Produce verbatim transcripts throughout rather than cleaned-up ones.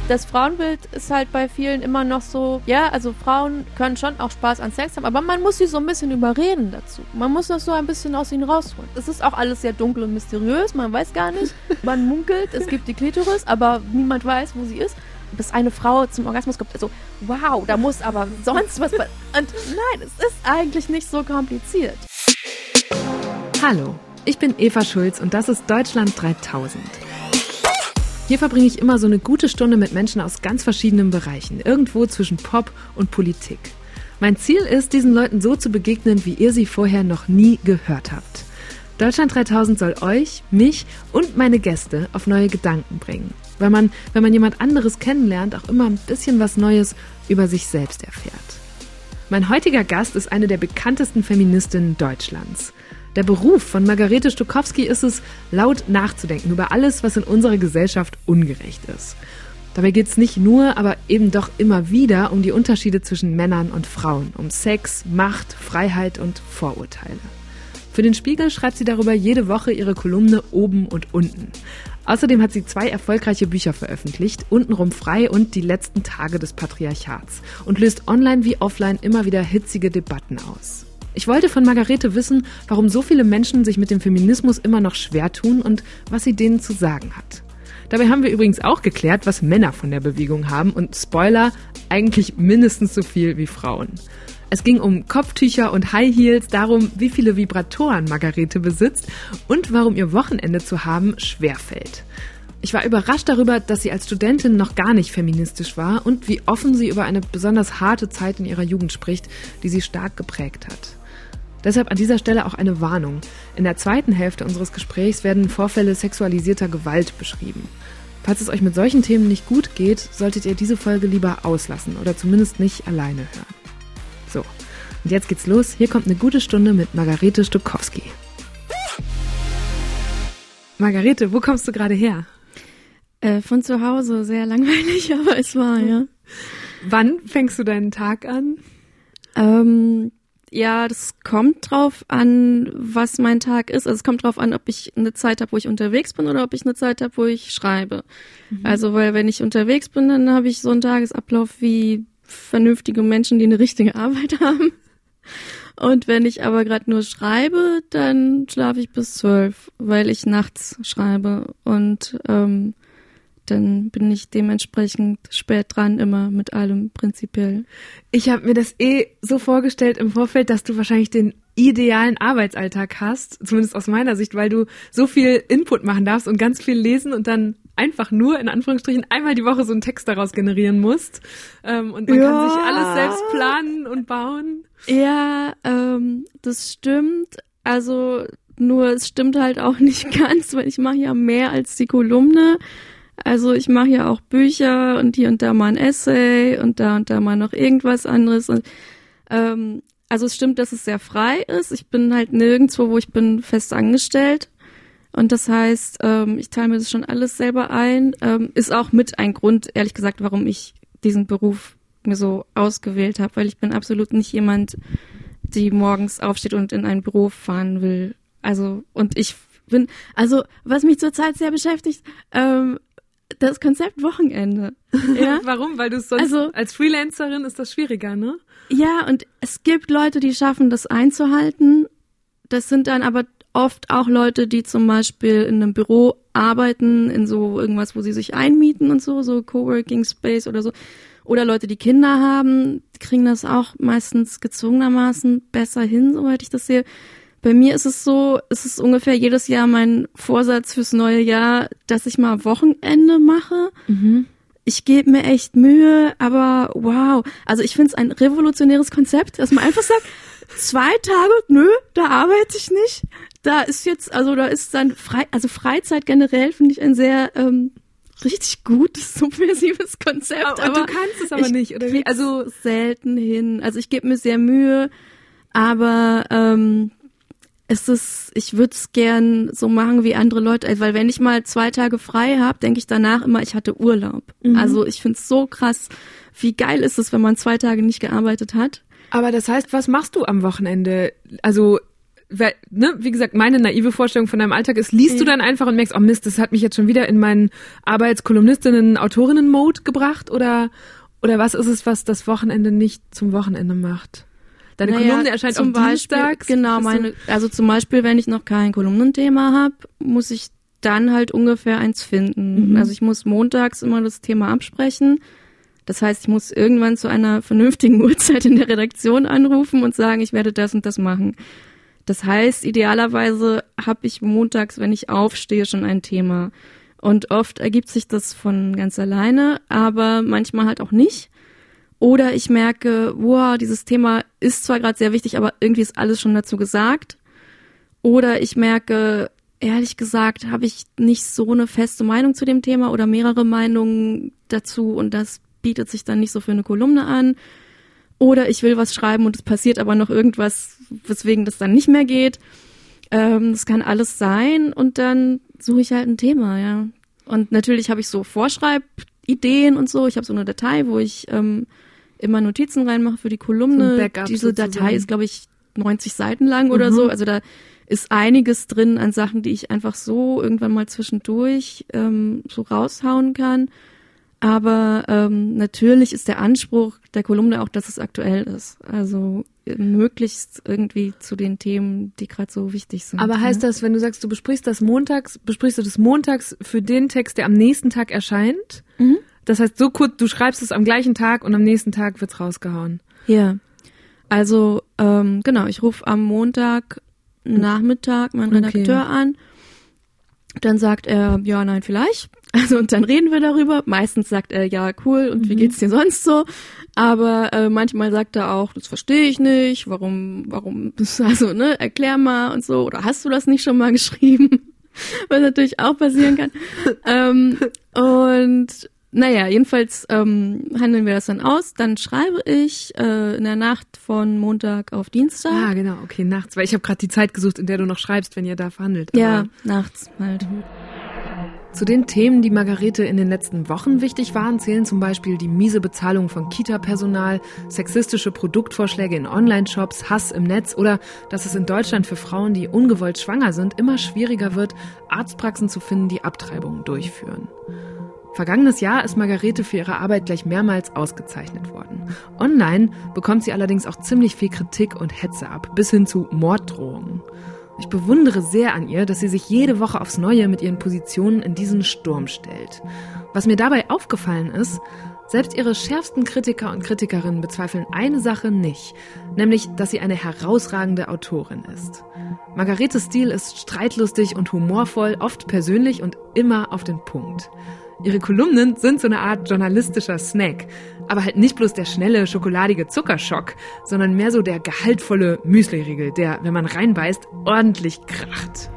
Das Frauenbild ist halt bei vielen immer noch so, ja, also Frauen können schon auch Spaß an Sex haben, aber man muss sie so ein bisschen überreden dazu. Man muss das so ein bisschen aus ihnen rausholen. Es ist auch alles sehr dunkel und mysteriös, man weiß gar nicht. Man munkelt, es gibt die Klitoris, aber niemand weiß, wo sie ist. Bis eine Frau zum Orgasmus kommt, also wow, da muss aber sonst was... Und nein, es ist eigentlich nicht so kompliziert. Hallo, ich bin Eva Schulz und das ist Deutschland dreitausend. Hier verbringe ich immer so eine gute Stunde mit Menschen aus ganz verschiedenen Bereichen, irgendwo zwischen Pop und Politik. Mein Ziel ist, diesen Leuten so zu begegnen, wie ihr sie vorher noch nie gehört habt. Deutschland dreitausend soll euch, mich und meine Gäste auf neue Gedanken bringen, weil man, wenn man jemand anderes kennenlernt, auch immer ein bisschen was Neues über sich selbst erfährt. Mein heutiger Gast ist eine der bekanntesten Feministinnen Deutschlands. Der Beruf von Margarete Stokowski ist es, laut nachzudenken über alles, was in unserer Gesellschaft ungerecht ist. Dabei geht es nicht nur, aber eben doch immer wieder um die Unterschiede zwischen Männern und Frauen, um Sex, Macht, Freiheit und Vorurteile. Für den Spiegel schreibt sie darüber jede Woche ihre Kolumne Oben und Unten. Außerdem hat sie zwei erfolgreiche Bücher veröffentlicht, Untenrum frei und Die letzten Tage des Patriarchats, und löst online wie offline immer wieder hitzige Debatten aus. Ich wollte von Margarete wissen, warum so viele Menschen sich mit dem Feminismus immer noch schwer tun und was sie denen zu sagen hat. Dabei haben wir übrigens auch geklärt, was Männer von der Bewegung haben und Spoiler, eigentlich mindestens so viel wie Frauen. Es ging um Kopftücher und High Heels, darum, wie viele Vibratoren Margarete besitzt und warum ihr Wochenende zu haben schwerfällt. Ich war überrascht darüber, dass sie als Studentin noch gar nicht feministisch war und wie offen sie über eine besonders harte Zeit in ihrer Jugend spricht, die sie stark geprägt hat. Deshalb an dieser Stelle auch eine Warnung. In der zweiten Hälfte unseres Gesprächs werden Vorfälle sexualisierter Gewalt beschrieben. Falls es euch mit solchen Themen nicht gut geht, solltet ihr diese Folge lieber auslassen oder zumindest nicht alleine hören. So, und jetzt geht's los. Hier kommt eine gute Stunde mit Margarete Stokowski. Margarete, wo kommst du gerade her? Äh, von zu Hause, sehr langweilig, aber es war, ja. Wann fängst du deinen Tag an? Ähm... Ja, das kommt drauf an, was mein Tag ist. Also es kommt drauf an, ob ich eine Zeit habe, wo ich unterwegs bin oder ob ich eine Zeit habe, wo ich schreibe. Mhm. Also, weil wenn ich unterwegs bin, dann habe ich so einen Tagesablauf wie vernünftige Menschen, die eine richtige Arbeit haben. Und wenn ich aber gerade nur schreibe, dann schlafe ich bis zwölf, weil ich nachts schreibe. Und ähm, dann bin ich dementsprechend spät dran immer mit allem prinzipiell. Ich habe mir das eh so vorgestellt im Vorfeld, dass du wahrscheinlich den idealen Arbeitsalltag hast, zumindest aus meiner Sicht, weil du so viel Input machen darfst und ganz viel lesen und dann einfach nur, in Anführungsstrichen, einmal die Woche so einen Text daraus generieren musst. Ähm, und man ja. kann sich alles selbst planen und bauen. Ja, ähm, das stimmt. Also nur es stimmt halt auch nicht ganz, weil ich mache ja mehr als die Kolumne. Also ich mache ja auch Bücher und hier und da mal ein Essay und da und da mal noch irgendwas anderes. Und, ähm, also es stimmt, dass es sehr frei ist. Ich bin halt nirgendwo, wo ich bin, fest angestellt. Und das heißt, ähm, ich teile mir das schon alles selber ein. Ähm, ist auch mit ein Grund, ehrlich gesagt, warum ich diesen Beruf mir so ausgewählt habe. Weil ich bin absolut nicht jemand, die morgens aufsteht und in ein Büro fahren will. Also und ich bin, also was mich zurzeit sehr beschäftigt, ähm, das Konzept Wochenende. Ja? Warum? Weil du sonst also, als Freelancerin ist das schwieriger, ne? Ja, und es gibt Leute, die schaffen, das einzuhalten. Das sind dann aber oft auch Leute, die zum Beispiel in einem Büro arbeiten, in so irgendwas, wo sie sich einmieten und so, so Coworking Space oder so. Oder Leute, die Kinder haben, die kriegen das auch meistens gezwungenermaßen besser hin, soweit ich das sehe. Bei mir ist es so, es ist ungefähr jedes Jahr mein Vorsatz fürs neue Jahr, dass ich mal Wochenende mache. Mhm. Ich gebe mir echt Mühe, aber wow. Also ich finde es ein revolutionäres Konzept, dass man einfach sagt, zwei Tage, nö, da arbeite ich nicht. Da ist jetzt, also da ist dann frei, also Freizeit generell finde ich ein sehr ähm, richtig gutes, subversives Konzept. Oh, aber du kannst es aber nicht, oder wie? Also selten hin. Also ich gebe mir sehr Mühe, aber ähm, es ist, ich würde es gern so machen wie andere Leute, weil wenn ich mal zwei Tage frei habe, denke ich danach immer, ich hatte Urlaub. Mhm. Also ich finde es so krass, wie geil ist es, wenn man zwei Tage nicht gearbeitet hat. Aber das heißt, was machst du am Wochenende? Also weil, ne, wie gesagt, meine naive Vorstellung von deinem Alltag ist, liest ja. du dann einfach und merkst, oh Mist, das hat mich jetzt schon wieder in meinen Arbeitskolumnistinnen, Autorinnen-Mode gebracht oder, oder was ist es, was das Wochenende nicht zum Wochenende macht? Deine naja, Kolumne erscheint zum am Beispiel, Dienstags. Genau, meine, also zum Beispiel, wenn ich noch kein Kolumnenthema habe, muss ich dann halt ungefähr eins finden. Mhm. Also ich muss montags immer das Thema absprechen. Das heißt, ich muss irgendwann zu einer vernünftigen Uhrzeit in der Redaktion anrufen und sagen, ich werde das und das machen. Das heißt, idealerweise habe ich montags, wenn ich aufstehe, schon ein Thema. Und oft ergibt sich das von ganz alleine, aber manchmal halt auch nicht. Oder ich merke, wow, dieses Thema ist zwar gerade sehr wichtig, aber irgendwie ist alles schon dazu gesagt. Oder ich merke, ehrlich gesagt, habe ich nicht so eine feste Meinung zu dem Thema oder mehrere Meinungen dazu und das bietet sich dann nicht so für eine Kolumne an. Oder ich will was schreiben und es passiert aber noch irgendwas, weswegen das dann nicht mehr geht. Ähm, das kann alles sein und dann suche ich halt ein Thema, ja. Und natürlich habe ich so Vorschreibideen und so. Ich habe so eine Datei, wo ich ähm, immer Notizen reinmache für die Kolumne. So Diese Datei sozusagen. Ist, glaube ich, neunzig Seiten lang mhm. oder so. Also da ist einiges drin an Sachen, die ich einfach so irgendwann mal zwischendurch ähm, so raushauen kann. Aber ähm, natürlich ist der Anspruch der Kolumne auch, dass es aktuell ist. Also möglichst irgendwie zu den Themen, die gerade so wichtig sind. Aber heißt ja? das, wenn du sagst, du besprichst das montags, besprichst du das montags für den Text, der am nächsten Tag erscheint? Mhm. Das heißt, so kurz, du schreibst es am gleichen Tag und am nächsten Tag wird's rausgehauen. Ja. Also ähm, genau, ich rufe am Montag Nachmittag meinen Redakteur okay. an. Dann sagt er, ja, nein, vielleicht. Also und dann reden wir darüber. Meistens sagt er, ja, cool, und mhm. wie geht's dir sonst so? Aber äh, manchmal sagt er auch, das verstehe ich nicht, warum, warum, also, ne, erklär mal und so. Oder hast du das nicht schon mal geschrieben? Was natürlich auch passieren kann. ähm, und naja, jedenfalls ähm, handeln wir das dann aus. Dann schreibe ich äh, in der Nacht von Montag auf Dienstag. Ah, genau, okay, nachts. Weil ich habe gerade die Zeit gesucht, in der du noch schreibst, wenn ihr da verhandelt. Aber ja, nachts halt. Zu den Themen, die Margarete in den letzten Wochen wichtig waren, zählen zum Beispiel die miese Bezahlung von Kita-Personal, sexistische Produktvorschläge in Online-Shops, Hass im Netz oder dass es in Deutschland für Frauen, die ungewollt schwanger sind, immer schwieriger wird, Arztpraxen zu finden, die Abtreibungen durchführen. Vergangenes Jahr ist Margarete für ihre Arbeit gleich mehrmals ausgezeichnet worden. Online bekommt sie allerdings auch ziemlich viel Kritik und Hetze ab, bis hin zu Morddrohungen. Ich bewundere sehr an ihr, dass sie sich jede Woche aufs Neue mit ihren Positionen in diesen Sturm stellt. Was mir dabei aufgefallen ist, selbst ihre schärfsten Kritiker und Kritikerinnen bezweifeln eine Sache nicht, nämlich, dass sie eine herausragende Autorin ist. Margaretes Stil ist streitlustig und humorvoll, oft persönlich und immer auf den Punkt. Ihre Kolumnen sind so eine Art journalistischer Snack, aber halt nicht bloß der schnelle, schokoladige Zuckerschock, sondern mehr so der gehaltvolle Müsli-Riegel, der, wenn man reinbeißt, ordentlich kracht.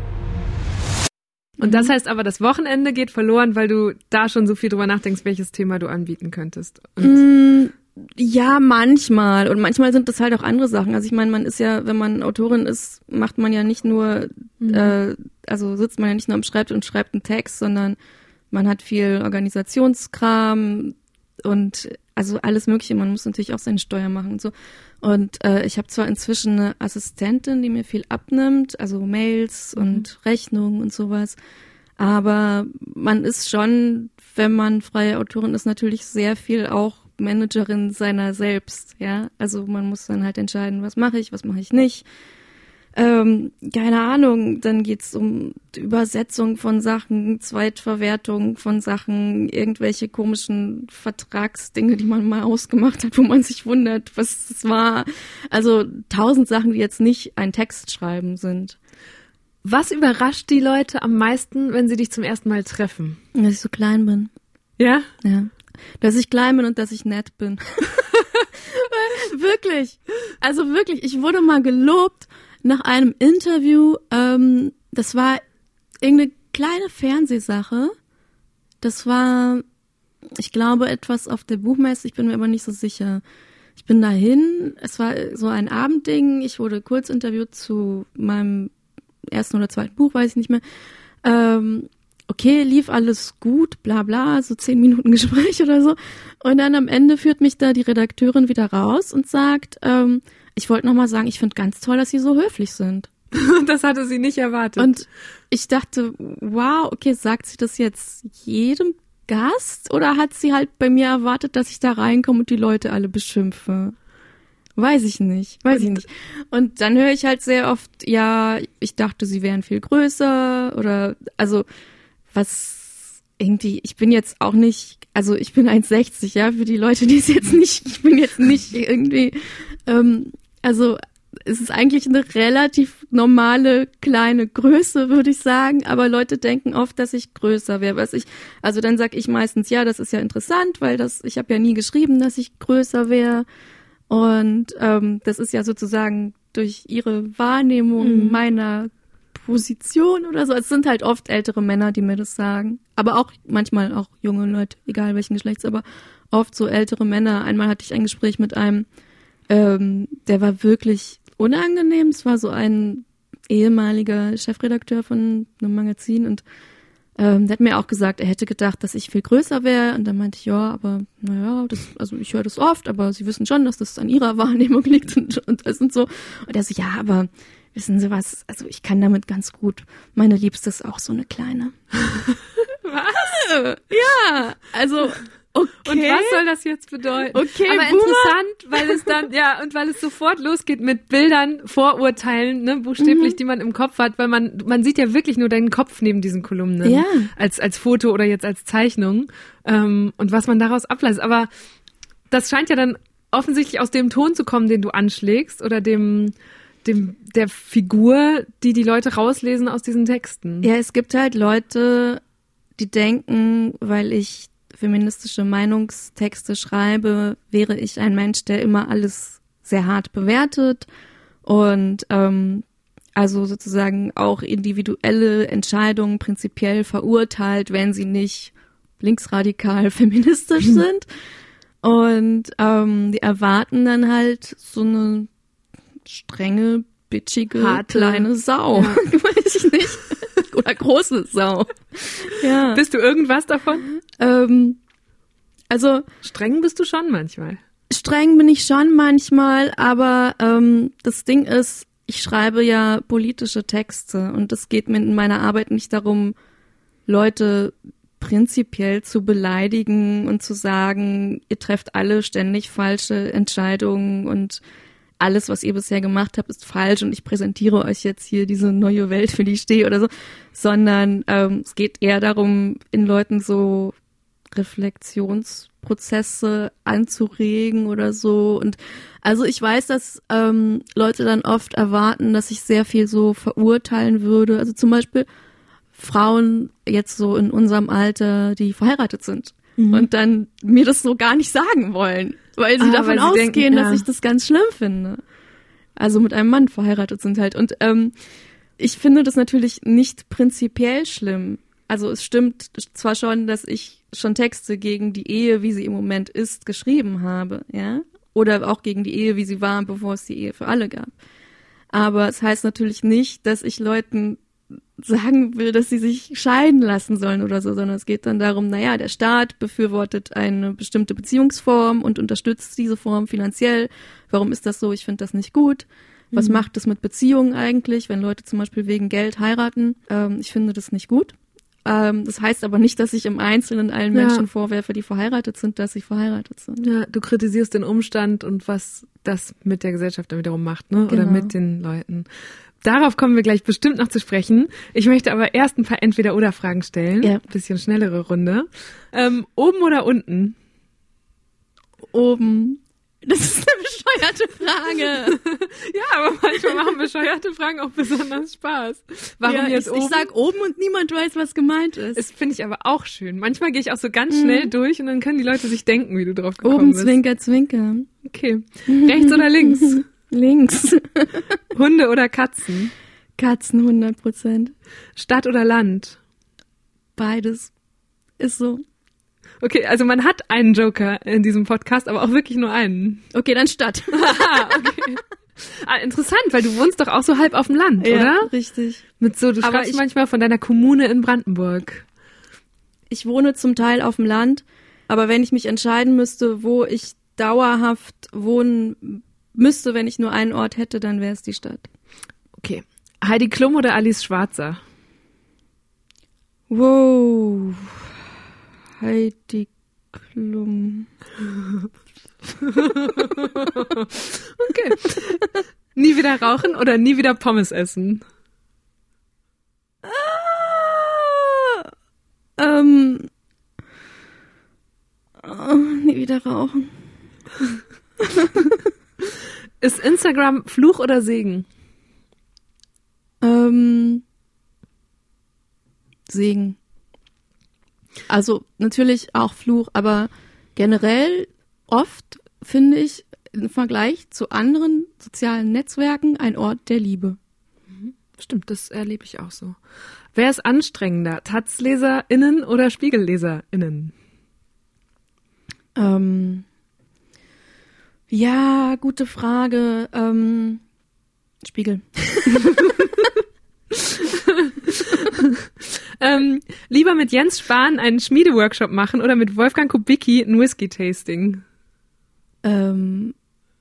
Und das heißt aber, das Wochenende geht verloren, weil du da schon so viel drüber nachdenkst, welches Thema du anbieten könntest. Und mm, ja, manchmal. Und manchmal sind das halt auch andere Sachen. Also ich meine, man ist ja, wenn man Autorin ist, macht man ja nicht nur, mhm. äh, also sitzt man ja nicht nur am Schreibtisch und schreibt einen Text, sondern man hat viel Organisationskram und also alles Mögliche. Man muss natürlich auch seine Steuer machen und so. Und äh, ich habe zwar inzwischen eine Assistentin, die mir viel abnimmt, also Mails mhm. und Rechnungen und sowas. Aber man ist schon, wenn man freie Autorin ist, natürlich sehr viel auch Managerin seiner selbst. Ja, also man muss dann halt entscheiden, was mache ich, was mache ich nicht. Ähm, keine Ahnung, dann geht's um Übersetzung von Sachen, Zweitverwertung von Sachen, irgendwelche komischen Vertragsdinge, die man mal ausgemacht hat, wo man sich wundert, was das war. Also tausend Sachen, die jetzt nicht ein Text schreiben sind. Was überrascht die Leute am meisten, wenn sie dich zum ersten Mal treffen? Dass ich so klein bin. Ja? Ja. Dass ich klein bin und dass ich nett bin. Wirklich. Also wirklich, ich wurde mal gelobt nach einem Interview, ähm, das war irgendeine kleine Fernsehsache. Das war, ich glaube, etwas auf der Buchmesse, ich bin mir aber nicht so sicher. Ich bin dahin, es war so ein Abendding, ich wurde kurz interviewt zu meinem ersten oder zweiten Buch, weiß ich nicht mehr. Ähm, okay, lief alles gut, bla bla, so zehn Minuten Gespräch oder so. Und dann am Ende führt mich da die Redakteurin wieder raus und sagt, ähm, ich wollte nochmal sagen, ich finde ganz toll, dass Sie so höflich sind. Das hatte sie nicht erwartet. Und ich dachte, wow, okay, sagt sie das jetzt jedem Gast oder hat sie halt bei mir erwartet, dass ich da reinkomme und die Leute alle beschimpfe? Weiß ich nicht, weiß ich nicht. Und dann höre ich halt sehr oft, ja, ich dachte, sie wären viel größer oder, also, was irgendwie, ich bin jetzt auch nicht, also ich bin eins sechzig, ja, für die Leute, die es jetzt nicht, ich bin jetzt nicht irgendwie, ähm, also, es ist eigentlich eine relativ normale kleine Größe, würde ich sagen, aber Leute denken oft, dass ich größer wäre. Was ich, also dann sag ich meistens, ja, das ist ja interessant, weil das, ich habe ja nie geschrieben, dass ich größer wäre und ähm, das ist ja sozusagen durch ihre Wahrnehmung mhm. meiner Position oder so. Es sind halt oft ältere Männer, die mir das sagen, aber auch manchmal auch junge Leute, egal welchen Geschlechts, aber oft so ältere Männer. Einmal hatte ich ein Gespräch mit einem, ähm, der war wirklich unangenehm. Es war so ein ehemaliger Chefredakteur von einem Magazin und ähm, der hat mir auch gesagt, er hätte gedacht, dass ich viel größer wäre und dann meinte ich, ja, aber naja, das, also ich höre das oft, aber Sie wissen schon, dass das an Ihrer Wahrnehmung liegt und, und das und so. Und er so, ja, aber wissen Sie was, also ich kann damit ganz gut. Meine Liebste ist auch so eine kleine. Was? Ja, also okay. Und was soll das jetzt bedeuten? Okay, aber Boomer. Interessant, weil es dann, ja, und weil es sofort losgeht mit Bildern, Vorurteilen, ne, buchstäblich, mhm. die man im Kopf hat, weil man, man sieht ja wirklich nur deinen Kopf neben diesen Kolumnen. Ja. Als, als Foto oder jetzt als Zeichnung, ähm, und was man daraus ableitet. Aber das scheint ja dann offensichtlich aus dem Ton zu kommen, den du anschlägst oder dem, dem, der Figur, die die Leute rauslesen aus diesen Texten. Ja, es gibt halt Leute, die denken, weil ich feministische Meinungstexte schreibe, wäre ich ein Mensch, der immer alles sehr hart bewertet und ähm, also sozusagen auch individuelle Entscheidungen prinzipiell verurteilt, wenn sie nicht linksradikal feministisch sind. Und ähm, die erwarten dann halt so eine strenge, bitchige, harte, kleine Sau. Ja. Weiß ich nicht. Oder große Sau. Ja. Bist du irgendwas davon? Ähm, also streng bist du schon manchmal. Streng bin ich schon manchmal, aber ähm, das Ding ist, ich schreibe ja politische Texte und es geht mir in meiner Arbeit nicht darum, Leute prinzipiell zu beleidigen und zu sagen, ihr trefft alle ständig falsche Entscheidungen und alles, was ihr bisher gemacht habt, ist falsch und ich präsentiere euch jetzt hier diese neue Welt, für die ich stehe oder so, sondern ähm, es geht eher darum, in Leuten so Reflexionsprozesse anzuregen oder so. Und also ich weiß, dass ähm, Leute dann oft erwarten, dass ich sehr viel so verurteilen würde. Also zum Beispiel Frauen jetzt so in unserem Alter, die verheiratet sind mhm. und dann mir das so gar nicht sagen wollen, weil sie ah, davon weil sie ausgehen, denken, ja. dass ich das ganz schlimm finde. Also mit einem Mann verheiratet sind halt. Und ähm, ich finde das natürlich nicht prinzipiell schlimm. Also es stimmt zwar schon, dass ich schon Texte gegen die Ehe, wie sie im Moment ist, geschrieben habe, ja, oder auch gegen die Ehe, wie sie war, bevor es die Ehe für alle gab. Aber es heißt natürlich nicht, dass ich Leuten sagen will, dass sie sich scheiden lassen sollen oder so, sondern es geht dann darum, naja, der Staat befürwortet eine bestimmte Beziehungsform und unterstützt diese Form finanziell. Warum ist das so? Ich finde das nicht gut. Was mhm. macht das mit Beziehungen eigentlich, wenn Leute zum Beispiel wegen Geld heiraten? Ähm, ich finde das nicht gut. Ähm, das heißt aber nicht, dass ich im Einzelnen allen ja. Menschen vorwerfe, die verheiratet sind, dass sie verheiratet sind. Ja, du kritisierst den Umstand und was das mit der Gesellschaft dann wiederum macht, ne? Oder genau. mit den Leuten. Darauf kommen wir gleich bestimmt noch zu sprechen. Ich möchte aber erst ein paar Entweder-oder-Fragen stellen. Ja. Bisschen schnellere Runde. Ähm, oben oder unten? Oben. Das ist eine bescheuerte Frage. Ja, aber manchmal machen bescheuerte Fragen auch besonders Spaß. Warum ja, jetzt ich, oben? Ich sag oben und niemand weiß, was gemeint ist. Das finde ich aber auch schön. Manchmal gehe ich auch so ganz mhm. schnell durch und dann können die Leute sich denken, wie du drauf gekommen oben, bist. Oben, Zwinker, Zwinker. Okay. Rechts oder links? Links. Hunde oder Katzen? Katzen, hundert Prozent. Stadt oder Land? Beides. Ist so. Okay, also man hat einen Joker in diesem Podcast, aber auch wirklich nur einen. Okay, dann Stadt. Aha, okay. Ah, interessant, weil du wohnst doch auch so halb auf dem Land, ja, oder? Richtig. Mit so, du aber schreibst manchmal von deiner Kommune in Brandenburg. ich wohne zum Teil auf dem Land, aber wenn ich mich entscheiden müsste, wo ich dauerhaft wohnen müsste, wenn ich nur einen Ort hätte, dann wäre es die Stadt. Okay. Heidi Klum oder Alice Schwarzer? Wow. Heidi Klum. Okay. Nie wieder rauchen oder nie wieder Pommes essen? Ah, ähm, oh, nie wieder rauchen. Ist Instagram Fluch oder Segen? Ähm, Segen. Also natürlich auch Fluch, aber generell oft finde ich im Vergleich zu anderen sozialen Netzwerken ein Ort der Liebe. Stimmt, das erlebe ich auch so. Wer ist anstrengender, TAZ-LeserInnen oder SpiegelleserInnen? Ähm, ja, gute Frage. Ähm, Spiegel. ähm, lieber mit Jens Spahn einen Schmiedeworkshop machen oder mit Wolfgang Kubicki ein Whisky-Tasting? Ähm,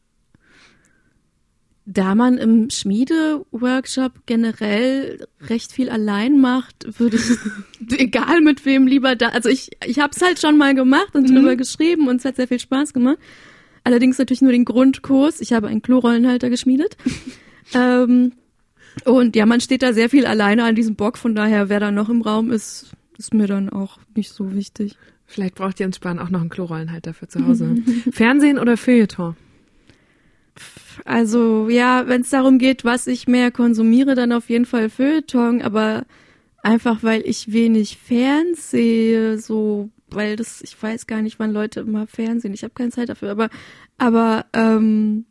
da man im Schmiedeworkshop generell recht viel allein macht, würde ich, egal mit wem, lieber da, also ich, ich habe es halt schon mal gemacht und drüber mhm. geschrieben und es hat sehr viel Spaß gemacht. Allerdings natürlich nur den Grundkurs. Ich habe einen Klorollenhalter geschmiedet. ähm, und ja, man steht da sehr viel alleine an diesem Bock, von daher, wer da noch im Raum ist, ist mir dann auch nicht so wichtig. Vielleicht braucht Jens Spahn auch noch einen Klorollenhalter für zu Hause. Fernsehen oder Feuilleton? Also ja, wenn es darum geht, was ich mehr konsumiere, dann auf jeden Fall Feuilleton, aber einfach, weil ich wenig fernsehe, so, weil das, ich weiß gar nicht, wann Leute immer Fernsehen, ich habe keine Zeit dafür, aber, aber ähm,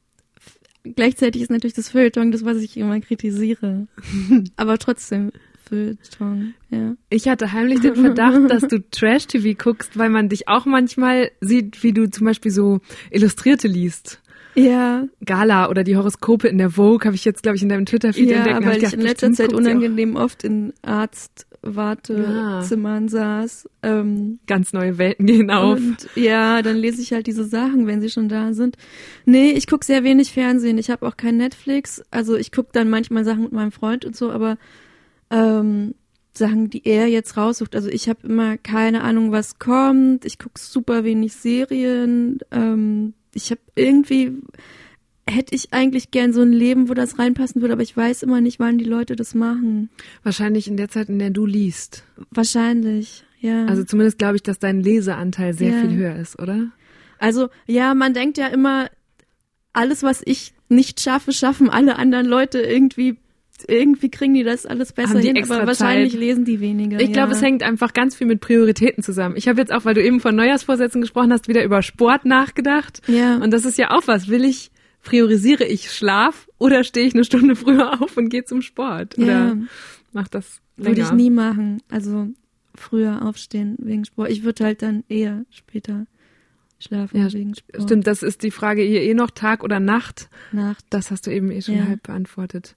gleichzeitig ist natürlich das Feuilleton das, was ich immer kritisiere, aber trotzdem Feuilleton, ja. Ich hatte heimlich den Verdacht, dass du Trash-T V guckst, weil man dich auch manchmal sieht, wie du zum Beispiel so Illustrierte liest. Ja. Gala oder die Horoskope in der Vogue habe ich jetzt, glaube ich, in deinem Twitter-Feed ja, entdeckt. Ja, weil ich, gedacht, in letzter Zeit unangenehm oft in Arztwartezimmern ja. saß. Ähm, Ganz neue Welten gehen auf. Und ja, dann lese ich halt diese Sachen, wenn sie schon da sind. Nee, ich gucke sehr wenig Fernsehen. Ich habe auch kein Netflix. Also ich gucke dann manchmal Sachen mit meinem Freund und so, aber ähm, Sachen, die er jetzt raussucht. Also ich habe immer keine Ahnung, was kommt. Ich gucke super wenig Serien. Ähm, ich habe irgendwie, hätte ich eigentlich gern so ein Leben, wo das reinpassen würde, aber ich weiß immer nicht, wann die Leute das machen. Wahrscheinlich in der Zeit, in der du liest. Wahrscheinlich, ja. Also zumindest glaube ich, dass dein Leseanteil sehr ja. viel höher ist, oder? Also ja, man denkt ja immer, alles, was ich nicht schaffe, schaffen alle anderen Leute irgendwie. Irgendwie kriegen die das alles besser Haben die hin, extra aber wahrscheinlich Zeit. Lesen die weniger. Ich glaube, ja. es hängt einfach ganz viel mit Prioritäten zusammen. Ich habe jetzt auch, weil du eben von Neujahrsvorsätzen gesprochen hast, wieder über Sport nachgedacht. Ja. Und das ist ja auch was. Will ich, priorisiere ich Schlaf oder stehe ich eine Stunde früher auf und gehe zum Sport? Oder ja. mach das länger? Würde ich nie machen. Also früher aufstehen wegen Sport. Ich würde halt dann eher später schlafen ja, wegen Sport. Stimmt, das ist die Frage hier eh noch Tag oder Nacht. Nacht. Das hast du eben eh schon ja. halb beantwortet.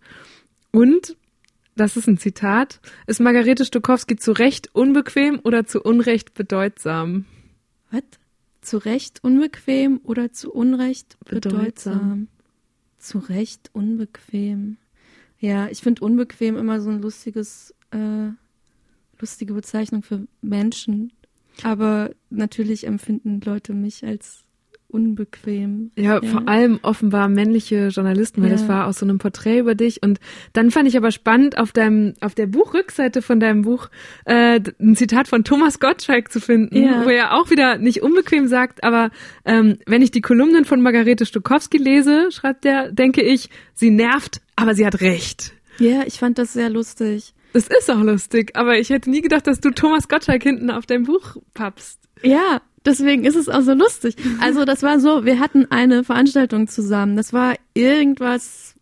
Und das ist ein Zitat. Ist Margarete Stokowski zu Recht unbequem oder zu Unrecht bedeutsam? Was? Zu Recht unbequem oder zu Unrecht bedeutsam? bedeutsam. Zu Recht unbequem. Ja, ich finde unbequem immer so ein lustiges, äh, lustige Bezeichnung für Menschen. Aber natürlich empfinden Leute mich als unbequem. Ja, ja, vor allem offenbar männliche Journalisten, weil ja. das war aus so einem Porträt über dich. Und dann fand ich aber spannend, auf deinem, auf der Buchrückseite von deinem Buch äh, ein Zitat von Thomas Gottschalk zu finden, ja. wo er auch wieder nicht unbequem sagt, aber ähm, wenn ich die Kolumnen von Margarete Stokowski lese, schreibt er, denke ich, sie nervt, aber sie hat recht. Ja, ich fand das sehr lustig. Das ist auch lustig, aber ich hätte nie gedacht, dass du Thomas Gottschalk hinten auf deinem Buch pappst. Ja, deswegen ist es auch so lustig. Also das war so, wir hatten eine Veranstaltung zusammen. Das war irgendwas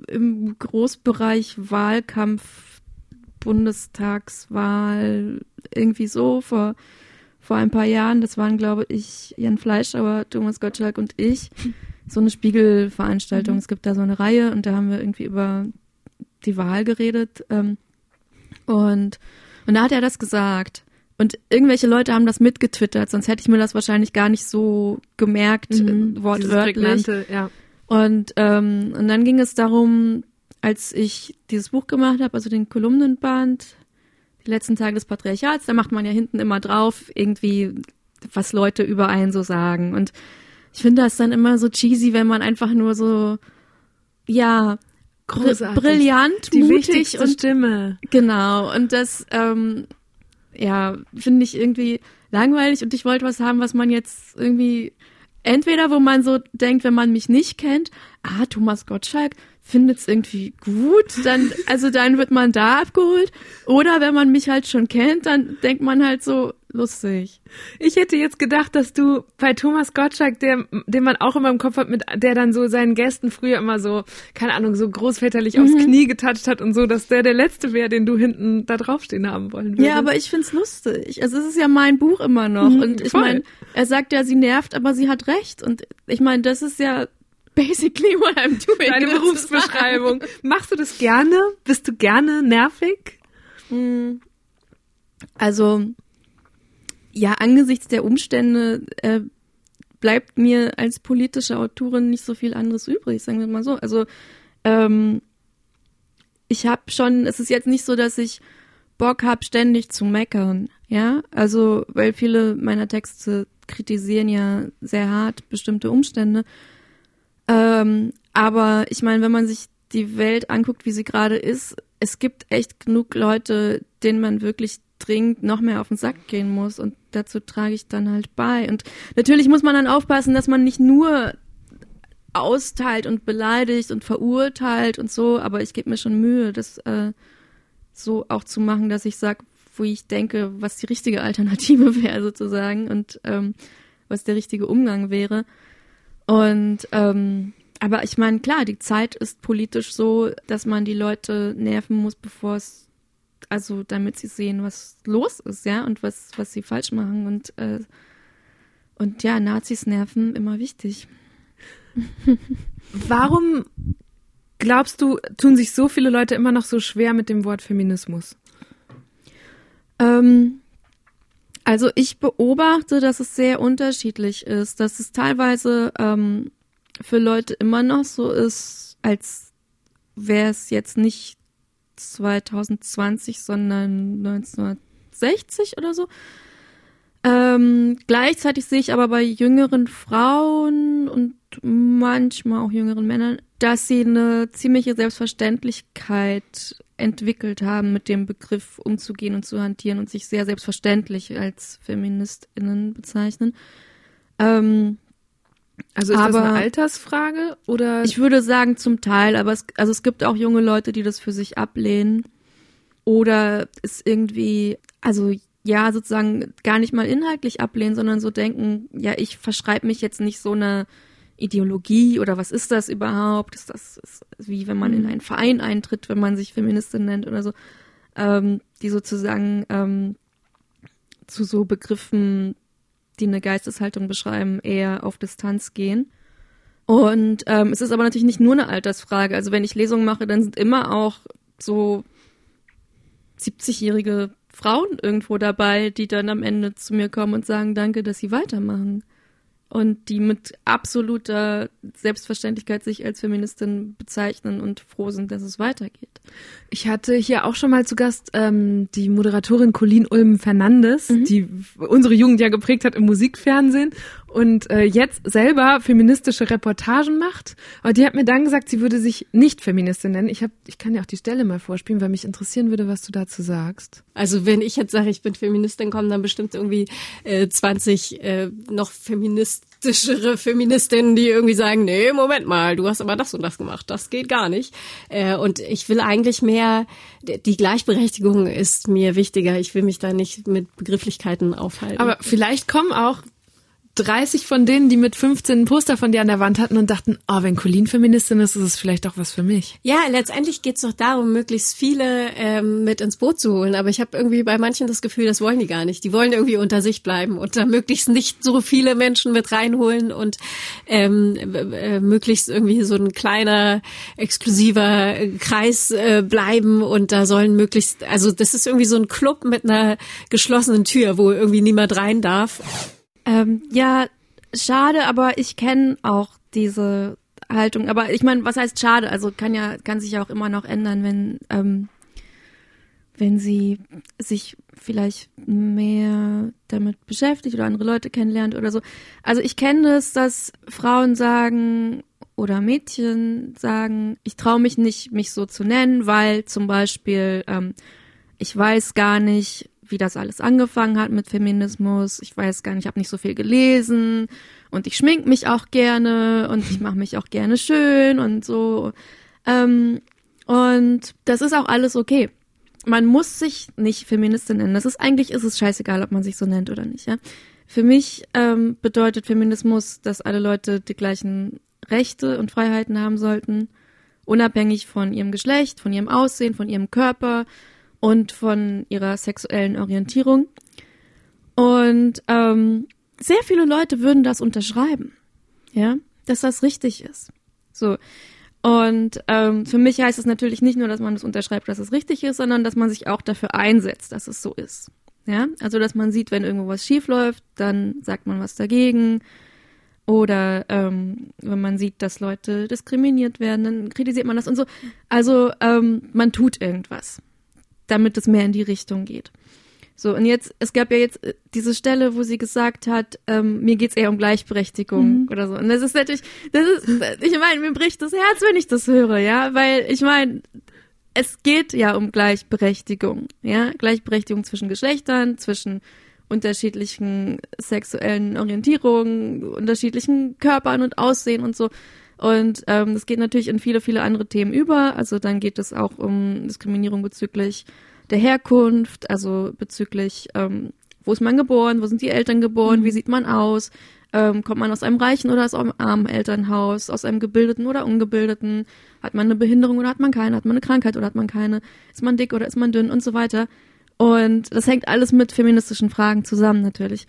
im Großbereich Wahlkampf, Bundestagswahl, irgendwie so vor, vor ein paar Jahren. Das waren, glaube ich, Jan Fleischhauer, Thomas Gottschalk und ich. So eine Spiegelveranstaltung. Mhm. Es gibt da so eine Reihe und da haben wir irgendwie über die Wahl geredet. Und, und da hat er das gesagt. Und irgendwelche Leute haben das mitgetwittert, sonst hätte ich mir das wahrscheinlich gar nicht so gemerkt, mhm, wortwörtlich. Ja. Und, ähm, und dann ging es darum, als ich dieses Buch gemacht habe, also den Kolumnenband, die letzten Tage des Patriarchats, da macht man ja hinten immer drauf, irgendwie, was Leute über einen so sagen. Und ich finde das dann immer so cheesy, wenn man einfach nur so, ja, großartig, brillant, die mutig und Stimme. Genau. Und das, ähm, ja, finde ich irgendwie langweilig und ich wollte was haben, was man jetzt irgendwie, entweder wo man so denkt, wenn man mich nicht kennt, ah, Thomas Gottschalk findet es irgendwie gut, dann, also dann wird man da abgeholt, oder wenn man mich halt schon kennt, dann denkt man halt so, lustig. Ich hätte jetzt gedacht, dass du bei Thomas Gottschalk, der, den man auch immer im Kopf hat, mit der dann so seinen Gästen früher immer so, keine Ahnung, so großväterlich mhm. aufs Knie getatscht hat und so, dass der der Letzte wäre, den du hinten da draufstehen haben wollen würdest. Ja, aber ich find's lustig. Also es ist ja mein Buch immer noch. Mhm, und ich meine, er sagt ja, sie nervt, aber sie hat recht. Und ich meine, das ist ja basically what I'm doing. Deine Berufsbeschreibung. Machst du das gerne? Bist du gerne nervig? Also ja, angesichts der Umstände äh, bleibt mir als politische Autorin nicht so viel anderes übrig, sagen wir mal so. Also ähm, ich habe schon, es ist jetzt nicht so, dass ich Bock habe, ständig zu meckern, ja, also weil viele meiner Texte kritisieren ja sehr hart bestimmte Umstände. Ähm, aber ich meine, wenn man sich die Welt anguckt, wie sie gerade ist, es gibt echt genug Leute, denen man wirklich dringend noch mehr auf den Sack gehen muss und dazu trage ich dann halt bei. Und natürlich muss man dann aufpassen, dass man nicht nur austeilt und beleidigt und verurteilt und so, aber ich gebe mir schon Mühe, das äh, so auch zu machen, dass ich sage, wo ich denke, was die richtige Alternative wäre sozusagen und ähm, was der richtige Umgang wäre. Und ähm, aber ich meine, klar, die Zeit ist politisch so, dass man die Leute nerven muss, bevor es, also damit sie sehen, was los ist, ja, und was was sie falsch machen und äh, und ja, Nazis nerven, immer wichtig. Warum glaubst du, tun sich so viele Leute immer noch so schwer mit dem Wort Feminismus? Ähm, also ich beobachte, dass es sehr unterschiedlich ist, dass es teilweise ähm, für Leute immer noch so ist, als wäre es jetzt nicht zwanzig zwanzig, sondern neunzehnhundertsechzig oder so. Ähm, gleichzeitig sehe ich aber bei jüngeren Frauen und manchmal auch jüngeren Männern, dass sie eine ziemliche Selbstverständlichkeit entwickelt haben, mit dem Begriff umzugehen und zu hantieren und sich sehr selbstverständlich als FeministInnen bezeichnen. Ähm, also ist aber das eine Altersfrage oder? Ich würde sagen zum Teil, aber es, also es gibt auch junge Leute, die das für sich ablehnen oder es irgendwie, also ja, sozusagen gar nicht mal inhaltlich ablehnen, sondern so denken, ja, ich verschreibe mich jetzt nicht so einer Ideologie oder was ist das überhaupt? Ist das ist wie wenn man in einen Verein eintritt, wenn man sich Feministin nennt oder so, ähm, die sozusagen ähm, zu so Begriffen, die eine Geisteshaltung beschreiben, eher auf Distanz gehen. Und ähm, es ist aber natürlich nicht nur eine Altersfrage. Also wenn ich Lesungen mache, dann sind immer auch so siebzigjährige Frauen irgendwo dabei, die dann am Ende zu mir kommen und sagen, danke, dass sie weitermachen. Und die mit absoluter Selbstverständlichkeit sich als Feministin bezeichnen und froh sind, dass es weitergeht. Ich hatte hier auch schon mal zu Gast ähm, die Moderatorin Colleen Ulm-Fernandes, mhm. die unsere Jugend ja geprägt hat im Musikfernsehen und äh, jetzt selber feministische Reportagen macht. Aber die hat mir dann gesagt, sie würde sich nicht Feministin nennen. Ich hab, ich kann dir auch die Stelle mal vorspielen, weil mich interessieren würde, was du dazu sagst. Also wenn ich jetzt sage, ich bin Feministin, kommen dann bestimmt irgendwie äh, zwanzig äh, noch feministischere Feministinnen, die irgendwie sagen, nee, Moment mal, du hast aber das und das gemacht, das geht gar nicht. Äh, und ich will eigentlich mehr, die Gleichberechtigung ist mir wichtiger. Ich will mich da nicht mit Begrifflichkeiten aufhalten. Aber vielleicht kommen auch dreißig von denen, die mit fünfzehn ein Poster von dir an der Wand hatten und dachten, oh, wenn Colleen Feministin ist, ist es vielleicht auch was für mich. Ja, letztendlich geht's doch darum, möglichst viele ähm, mit ins Boot zu holen. Aber ich habe irgendwie bei manchen das Gefühl, das wollen die gar nicht. Die wollen irgendwie unter sich bleiben und da möglichst nicht so viele Menschen mit reinholen und ähm, äh, möglichst irgendwie so ein kleiner, exklusiver Kreis äh, bleiben und da sollen möglichst, also das ist irgendwie so ein Club mit einer geschlossenen Tür, wo irgendwie niemand rein darf. Ähm, ja, schade, aber ich kenne auch diese Haltung. Aber ich meine, was heißt schade? Also kann ja, kann sich ja auch immer noch ändern, wenn, ähm, wenn sie sich vielleicht mehr damit beschäftigt oder andere Leute kennenlernt oder so. Also ich kenne es, dass Frauen sagen oder Mädchen sagen, ich traue mich nicht, mich so zu nennen, weil zum Beispiel ähm, ich weiß gar nicht, wie das alles angefangen hat mit Feminismus. Ich weiß gar nicht, ich habe nicht so viel gelesen und ich schmink mich auch gerne und ich mache mich auch gerne schön und so. Ähm, und das ist auch alles okay. Man muss sich nicht Feministin nennen. Das ist eigentlich, ist es scheißegal, ob man sich so nennt oder nicht. Ja? Für mich ähm, bedeutet Feminismus, dass alle Leute die gleichen Rechte und Freiheiten haben sollten, unabhängig von ihrem Geschlecht, von ihrem Aussehen, von ihrem Körper und von ihrer sexuellen Orientierung. Und ähm, sehr viele Leute würden das unterschreiben, ja, dass das richtig ist. So. Und ähm, für mich heißt es natürlich nicht nur, dass man das unterschreibt, dass es richtig ist, sondern dass man sich auch dafür einsetzt, dass es so ist. Ja, also dass man sieht, wenn irgendwo was schief läuft, dann sagt man was dagegen. Oder ähm, wenn man sieht, dass Leute diskriminiert werden, dann kritisiert man das und so. Also ähm, man tut irgendwas, damit es mehr in die Richtung geht. So, und jetzt, es gab ja jetzt diese Stelle, wo sie gesagt hat, ähm, mir geht's eher um Gleichberechtigung mhm. oder so. Und das ist natürlich, das ist, ich meine, mir bricht das Herz, wenn ich das höre, ja, weil ich meine, es geht ja um Gleichberechtigung, ja, Gleichberechtigung zwischen Geschlechtern, zwischen unterschiedlichen sexuellen Orientierungen, unterschiedlichen Körpern und Aussehen und so. Und ähm, das geht natürlich in viele, viele andere Themen über. Also dann geht es auch um Diskriminierung bezüglich der Herkunft, also bezüglich, ähm, wo ist man geboren, wo sind die Eltern geboren, mhm. wie sieht man aus, ähm, kommt man aus einem reichen oder aus einem armen Elternhaus, aus einem gebildeten oder ungebildeten, hat man eine Behinderung oder hat man keine, hat man eine Krankheit oder hat man keine, ist man dick oder ist man dünn und so weiter. Und das hängt alles mit feministischen Fragen zusammen natürlich.